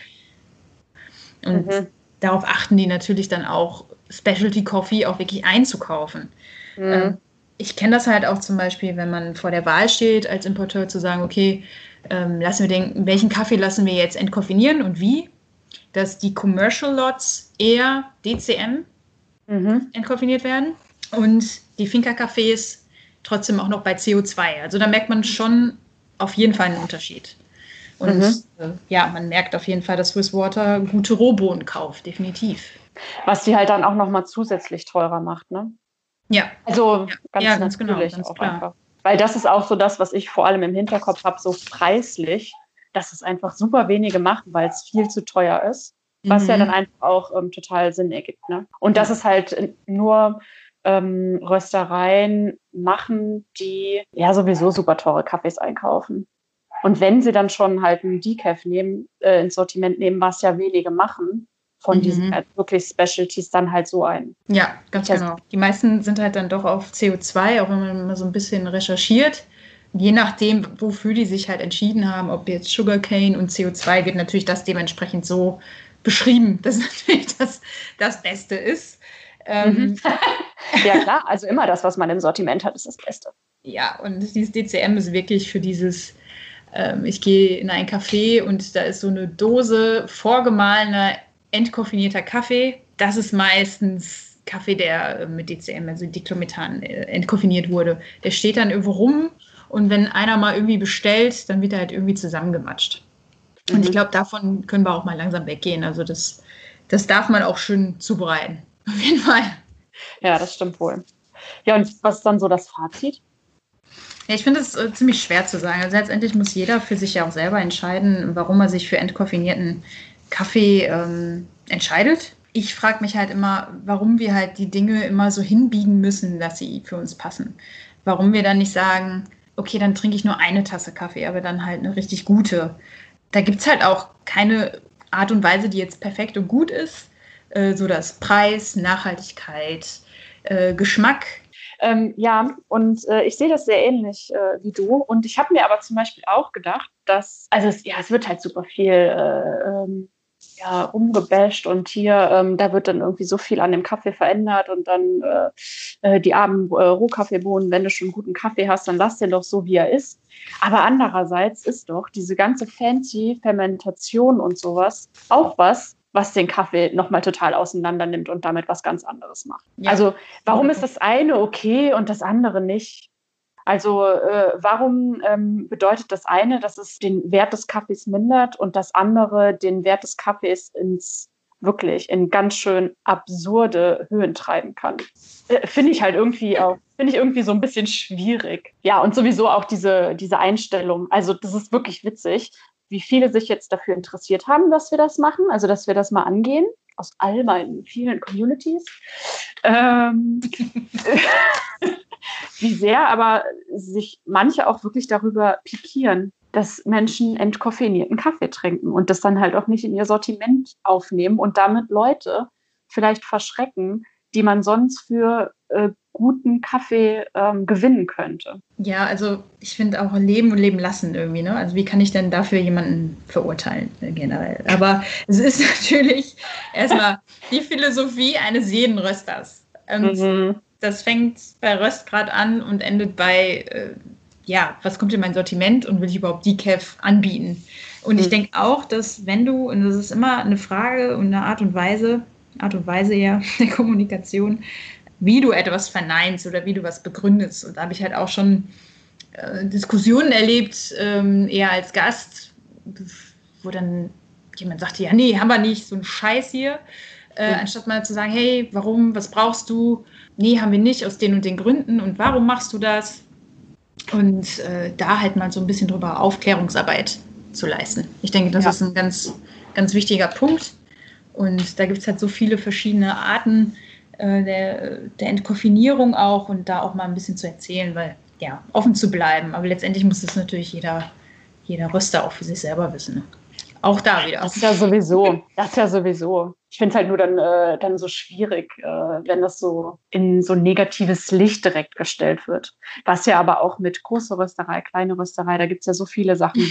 und darauf achten die natürlich dann auch, Specialty Coffee auch wirklich einzukaufen. Ich kenne das halt auch zum Beispiel, wenn man vor der Wahl steht, als Importeur zu sagen, okay, welchen Kaffee lassen wir jetzt entkoffinieren und wie? Dass die Commercial Lots eher DCM entkoffiniert werden und die Finca-Cafés trotzdem auch noch bei CO2. Also da merkt man schon auf jeden Fall einen Unterschied. Und man merkt auf jeden Fall, dass Swiss Water gute Rohbohnen kauft, definitiv. Was die halt dann auch nochmal zusätzlich teurer macht, ne? Ja. Also ganz genau, natürlich ganz auch klar. einfach. Weil das ist auch so das, was ich vor allem im Hinterkopf habe, so preislich, dass es einfach super wenige machen, weil es viel zu teuer ist. Was ja dann einfach auch total Sinn ergibt. Ne? Und dass es halt nur Röstereien machen, die ja sowieso super teure Kaffees einkaufen. Und wenn sie dann schon halt einen Decaf ins Sortiment nehmen, was ja wenige machen, von diesen halt wirklich Specialties dann halt so ein. Ja, ganz genau. Die meisten sind halt dann doch auf CO2, auch wenn man mal so ein bisschen recherchiert. Je nachdem, wofür die sich halt entschieden haben, ob jetzt Sugarcane und CO2, wird natürlich das dementsprechend so beschrieben, dass natürlich das Beste ist. Ja klar, also immer das, was man im Sortiment hat, ist das Beste. Ja, und dieses DCM ist wirklich für dieses, ich gehe in ein Café und da ist so eine Dose vorgemahlener, entkoffinierter Kaffee. Das ist meistens Kaffee, der mit DCM, also Diclomethan, entkoffiniert wurde. Der steht dann irgendwo rum und wenn einer mal irgendwie bestellt, dann wird er halt irgendwie zusammengematscht. Und ich glaube, davon können wir auch mal langsam weggehen. Also das darf man auch schön zubereiten. Auf jeden Fall. Ja, das stimmt wohl. Ja, und was ist dann so das Fazit? Ja, ich finde es ziemlich schwer zu sagen. Also letztendlich muss jeder für sich ja auch selber entscheiden, warum er sich für entkoffinierten Kaffee entscheidet. Ich frage mich halt immer, warum wir halt die Dinge immer so hinbiegen müssen, dass sie für uns passen. Warum wir dann nicht sagen, okay, dann trinke ich nur eine Tasse Kaffee, aber dann halt eine richtig gute. Da gibt es halt auch keine Art und Weise, die jetzt perfekt und gut ist. So das Preis, Nachhaltigkeit, Geschmack. Ja, und ich sehe das sehr ähnlich wie du. Und ich habe mir aber zum Beispiel auch gedacht, dass, also es wird halt super viel umgebasht und hier, da wird dann irgendwie so viel an dem Kaffee verändert und dann die armen Rohkaffeebohnen, wenn du schon einen guten Kaffee hast, dann lass den doch so, wie er ist. Aber andererseits ist doch diese ganze fancy Fermentation und sowas auch was den Kaffee nochmal total auseinander nimmt und damit was ganz anderes macht. Ja. Also warum ist das eine okay und das andere nicht? Also warum bedeutet das eine, dass es den Wert des Kaffees mindert und das andere den Wert des Kaffees in ganz schön absurde Höhen treiben kann? Finde ich irgendwie so ein bisschen schwierig. Ja, und sowieso auch diese Einstellung. Also das ist wirklich witzig, wie viele sich jetzt dafür interessiert haben, dass wir das machen, also dass wir das mal angehen, aus all meinen vielen Communities. Wie sehr aber sich manche auch wirklich darüber pikieren, dass Menschen entkoffinierten Kaffee trinken und das dann halt auch nicht in ihr Sortiment aufnehmen und damit Leute vielleicht verschrecken, die man sonst für guten Kaffee gewinnen könnte. Ja, also ich finde auch leben und leben lassen irgendwie, ne? Also wie kann ich denn dafür jemanden verurteilen generell? Aber es ist natürlich erstmal die Philosophie eines jeden Rösters. Das fängt bei Röstgrad an und endet bei, was kommt in mein Sortiment und will ich überhaupt Decaf anbieten? Und ich denke auch, dass wenn du, und das ist immer eine Frage und eine Art und Weise ja, der Kommunikation, wie du etwas verneinst oder wie du was begründest. Und da habe ich halt auch schon Diskussionen erlebt, eher als Gast, wo dann jemand sagte, ja, nee, haben wir nicht, so ein Scheiß hier. Anstatt mal zu sagen, hey, warum, was brauchst du? Nee, haben wir nicht, aus den und den Gründen. Und warum machst du das? Und da halt mal so ein bisschen drüber Aufklärungsarbeit zu leisten. Ich denke, das ist ein ganz, ganz wichtiger Punkt. Und da gibt es halt so viele verschiedene Arten der Entkoffinierung auch und da auch mal ein bisschen zu erzählen, weil ja, offen zu bleiben. Aber letztendlich muss das natürlich jeder Röster auch für sich selber wissen. Ne? Auch da wieder. Das ist ja sowieso. Ich finde es halt nur dann so schwierig, wenn das so in so ein negatives Licht direkt gestellt wird. Was ja aber auch mit großer Rösterei, kleine Rösterei, da gibt es ja so viele Sachen,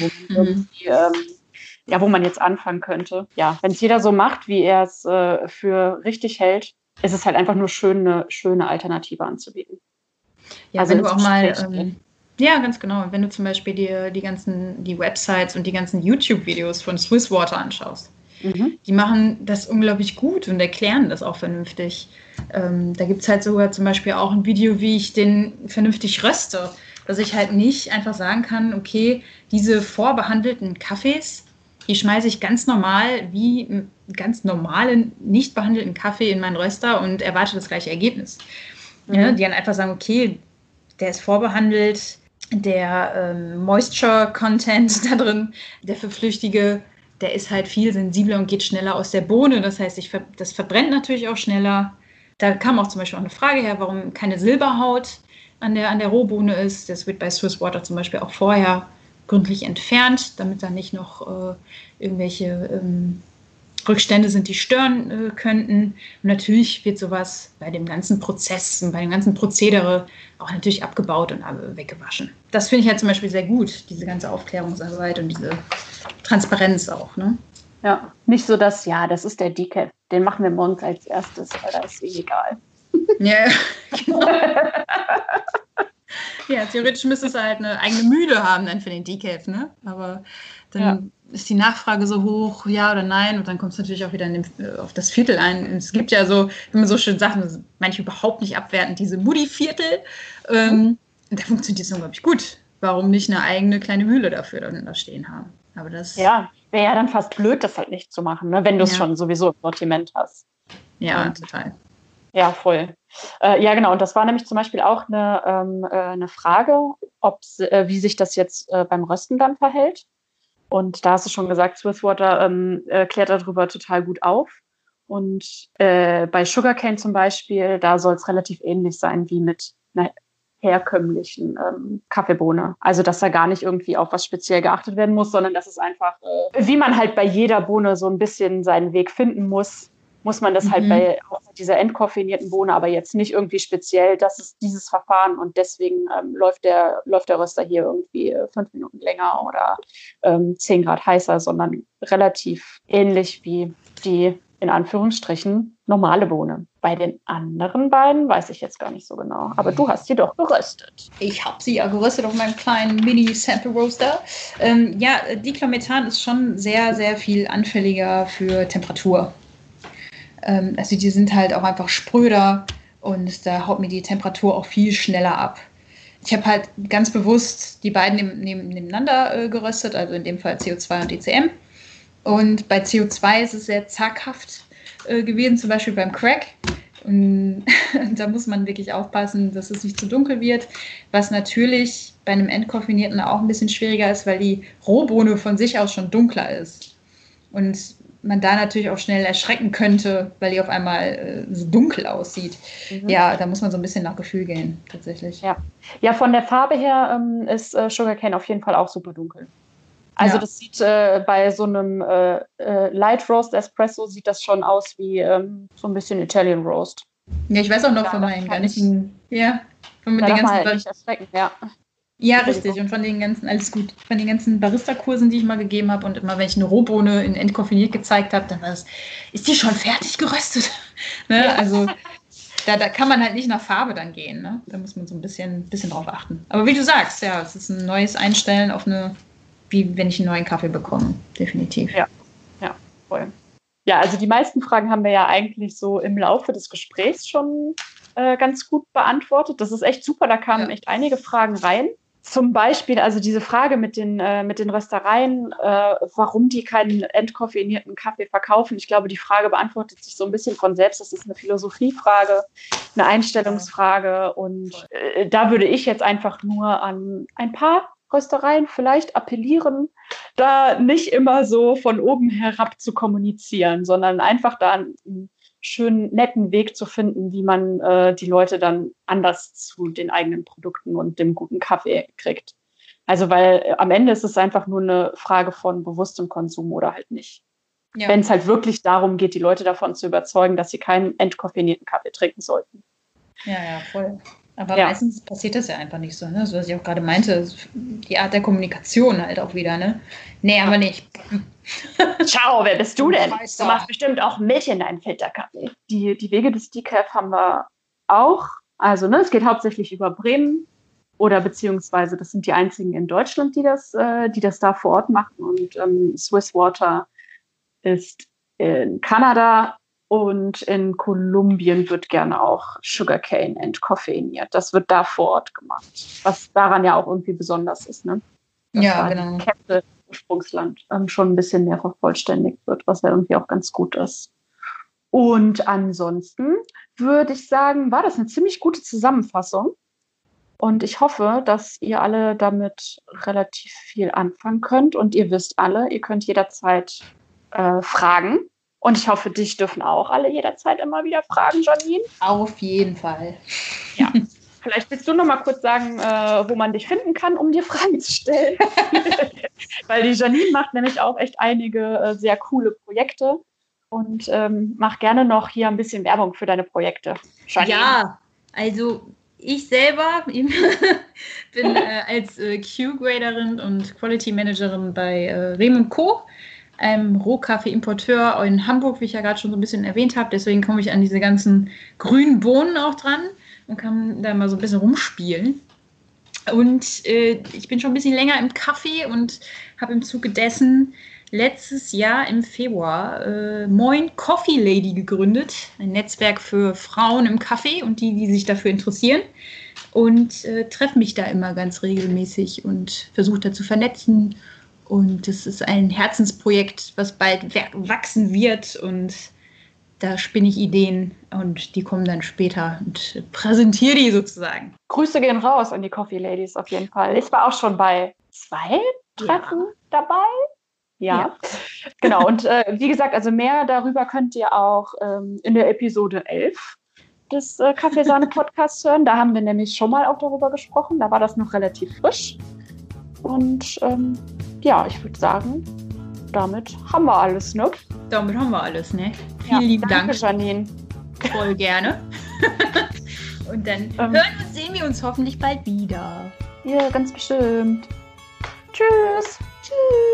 wo man jetzt anfangen könnte. Ja, wenn es jeder so macht, wie er es für richtig hält, ist es halt einfach nur schön, eine schöne Alternative anzubieten. Ja, also wenn du auch mal, ja, ganz genau. Wenn du zum Beispiel dir die Websites und die ganzen YouTube-Videos von Swiss Water anschaust, die machen das unglaublich gut und erklären das auch vernünftig. Da gibt es halt sogar zum Beispiel auch ein Video, wie ich den vernünftig röste, dass ich halt nicht einfach sagen kann, okay, diese vorbehandelten Kaffees, Die schmeiße ich ganz normal, wie einen ganz normalen, nicht behandelten Kaffee in meinen Röster und erwarte das gleiche Ergebnis. Ja, die dann einfach sagen, okay, der ist vorbehandelt, der Moisture-Content da drin, der verflüchtige, der ist halt viel sensibler und geht schneller aus der Bohne. Das heißt, das verbrennt natürlich auch schneller. Da kam auch zum Beispiel auch eine Frage her, warum keine Silberhaut an der Rohbohne ist. Das wird bei Swiss Water zum Beispiel auch vorher gründlich entfernt, damit da nicht noch irgendwelche Rückstände sind, die stören könnten. Und natürlich wird sowas bei dem ganzen Prozess und bei dem ganzen Prozedere auch natürlich abgebaut und weggewaschen. Das finde ich halt zum Beispiel sehr gut, diese ganze Aufklärungsarbeit und diese Transparenz auch. Ne? Ja, nicht so, dass, das ist der Decaf, den machen wir morgens als erstes, weil da ist egal. Ja, genau. Ja, theoretisch müsste es halt eine eigene Mühle haben dann für den Decaf, ne? Aber dann ist die Nachfrage so hoch, ja oder nein, und dann kommt es natürlich auch wieder auf das Viertel ein. Und es gibt ja so, wenn man so schön sagt, manche überhaupt nicht abwertend, diese Moody-Viertel. Da funktioniert es unglaublich gut. Warum nicht eine eigene kleine Mühle dafür da stehen haben? Aber das wäre ja dann fast blöd, das halt nicht zu machen, ne? Wenn du es schon sowieso im Sortiment hast. Ja, total. Ja, voll. Ja, genau. Und das war nämlich zum Beispiel auch eine Frage, wie sich das jetzt beim Rösten dann verhält. Und da hast du schon gesagt, Swiss Water klärt darüber total gut auf. Und bei Sugarcane zum Beispiel, da soll es relativ ähnlich sein wie mit einer herkömmlichen Kaffeebohne. Also, dass da gar nicht irgendwie auf was speziell geachtet werden muss, sondern dass es einfach, wie man halt bei jeder Bohne so ein bisschen seinen Weg finden muss man das halt bei dieser entkoffeinierten Bohne, aber jetzt nicht irgendwie speziell, das ist dieses Verfahren und deswegen läuft der Röster hier irgendwie 5 Minuten länger oder 10 Grad heißer, sondern relativ ähnlich wie die, in Anführungsstrichen, normale Bohne. Bei den anderen beiden weiß ich jetzt gar nicht so genau, aber du hast sie doch geröstet. Ich habe sie ja geröstet auf meinem kleinen Mini-Sample-Roaster. Diclomethan ist schon sehr, sehr viel anfälliger für Temperatur. Also die sind halt auch einfach spröder und da haut mir die Temperatur auch viel schneller ab. Ich habe halt ganz bewusst die beiden nebeneinander geröstet, also in dem Fall CO2 und ECM. Und bei CO2 ist es sehr zaghaft gewesen, zum Beispiel beim Crack. Und da muss man wirklich aufpassen, dass es nicht zu dunkel wird, was natürlich bei einem Entkoffinierten auch ein bisschen schwieriger ist, weil die Rohbohne von sich aus schon dunkler ist. Und man da natürlich auch schnell erschrecken könnte, weil die auf einmal so dunkel aussieht. Ja, da muss man so ein bisschen nach Gefühl gehen, tatsächlich. Ja, von der Farbe her ist Sugarcane auf jeden Fall auch super dunkel. Also das sieht bei so einem Light Roast Espresso sieht das schon aus wie so ein bisschen Italian Roast. Ja, ich weiß auch noch von meinen ganzen, von den ganzen nicht erschrecken, Ja, richtig. Und von den ganzen, alles gut, von den ganzen Barista-Kursen, die ich mal gegeben habe und immer, wenn ich eine Rohbohne in entkoffiniert gezeigt habe, dann war es, ist die schon fertig geröstet? Ne? Ja. Also da kann man halt nicht nach Farbe dann gehen. Ne? Da muss man so ein bisschen drauf achten. Aber wie du sagst, es ist ein neues Einstellen auf wie wenn ich einen neuen Kaffee bekomme. Definitiv. Ja, voll. Ja, also die meisten Fragen haben wir ja eigentlich so im Laufe des Gesprächs schon ganz gut beantwortet. Das ist echt super, da kamen echt einige Fragen rein. Zum Beispiel, also diese Frage mit den Röstereien, warum die keinen entkoffeinierten Kaffee verkaufen. Ich glaube, die Frage beantwortet sich so ein bisschen von selbst. Das ist eine Philosophiefrage, eine Einstellungsfrage. Und da würde ich jetzt einfach nur an ein paar Röstereien vielleicht appellieren, da nicht immer so von oben herab zu kommunizieren, sondern einfach da einen schönen, netten Weg zu finden, wie man die Leute dann anders zu den eigenen Produkten und dem guten Kaffee kriegt. Also, weil am Ende ist es einfach nur eine Frage von bewusstem Konsum oder halt nicht. Ja. Wenn es halt wirklich darum geht, die Leute davon zu überzeugen, dass sie keinen entkoffinierten Kaffee trinken sollten. Ja, voll. Aber meistens passiert das ja einfach nicht so, ne? So, was ich auch gerade meinte, die Art der Kommunikation halt auch wieder, ne? Nee, aber nicht. Ciao, wer bist du denn? Du machst bestimmt auch Milch in deinen Filterkaffee. Die Wege des Decaf haben wir auch. Also, ne, es geht hauptsächlich über Bremen oder beziehungsweise das sind die einzigen in Deutschland, die das da vor Ort machen. Und Swiss Water ist in Kanada. Und in Kolumbien wird gerne auch Sugarcane entkoffeiniert. Das wird da vor Ort gemacht. Was daran ja auch irgendwie besonders ist, ne? Dass ja, genau. Die Kette Ursprungsland schon ein bisschen mehr vervollständigt wird, was ja irgendwie auch ganz gut ist. Und ansonsten würde ich sagen, war das eine ziemlich gute Zusammenfassung. Und ich hoffe, dass ihr alle damit relativ viel anfangen könnt. Und ihr wisst alle, ihr könnt jederzeit fragen. Und ich hoffe, dich dürfen auch alle jederzeit immer wieder fragen, Janine. Auf jeden Fall. Ja. Vielleicht willst du noch mal kurz sagen, wo man dich finden kann, um dir Fragen zu stellen. Weil die Janine macht nämlich auch echt einige sehr coole Projekte. Und mach gerne noch hier ein bisschen Werbung für deine Projekte. Janine. Ja, also ich selber bin als Q-Graderin und Quality Managerin bei Rehm & Co., einem Rohkaffee-Importeur in Hamburg, wie ich ja gerade schon so ein bisschen erwähnt habe. Deswegen komme ich an diese ganzen grünen Bohnen auch dran und kann da mal so ein bisschen rumspielen. Und ich bin schon ein bisschen länger im Kaffee und habe im Zuge dessen letztes Jahr im Februar Moin Coffee Lady gegründet. Ein Netzwerk für Frauen im Kaffee und die sich dafür interessieren. Und treffe mich da immer ganz regelmäßig und versuche da zu vernetzen. Und das ist ein Herzensprojekt, was bald wachsen wird. Und da spinne ich Ideen und die kommen dann später und präsentiere die sozusagen. Grüße gehen raus an die Coffee Ladies auf jeden Fall. Ich war auch schon bei 2 Treffen dabei. Ja, genau. Und wie gesagt, also mehr darüber könnt ihr auch in der Episode 11 des Kaffeesahne-Podcasts hören. Da haben wir nämlich schon mal auch darüber gesprochen. Da war das noch relativ frisch. Und ja, ich würde sagen, damit haben wir alles, ne? Damit haben wir alles, ne? Vielen lieben Dank, Janine. Voll gerne. Und dann hören und sehen wir uns hoffentlich bald wieder. Ja, ganz bestimmt. Tschüss. Tschüss.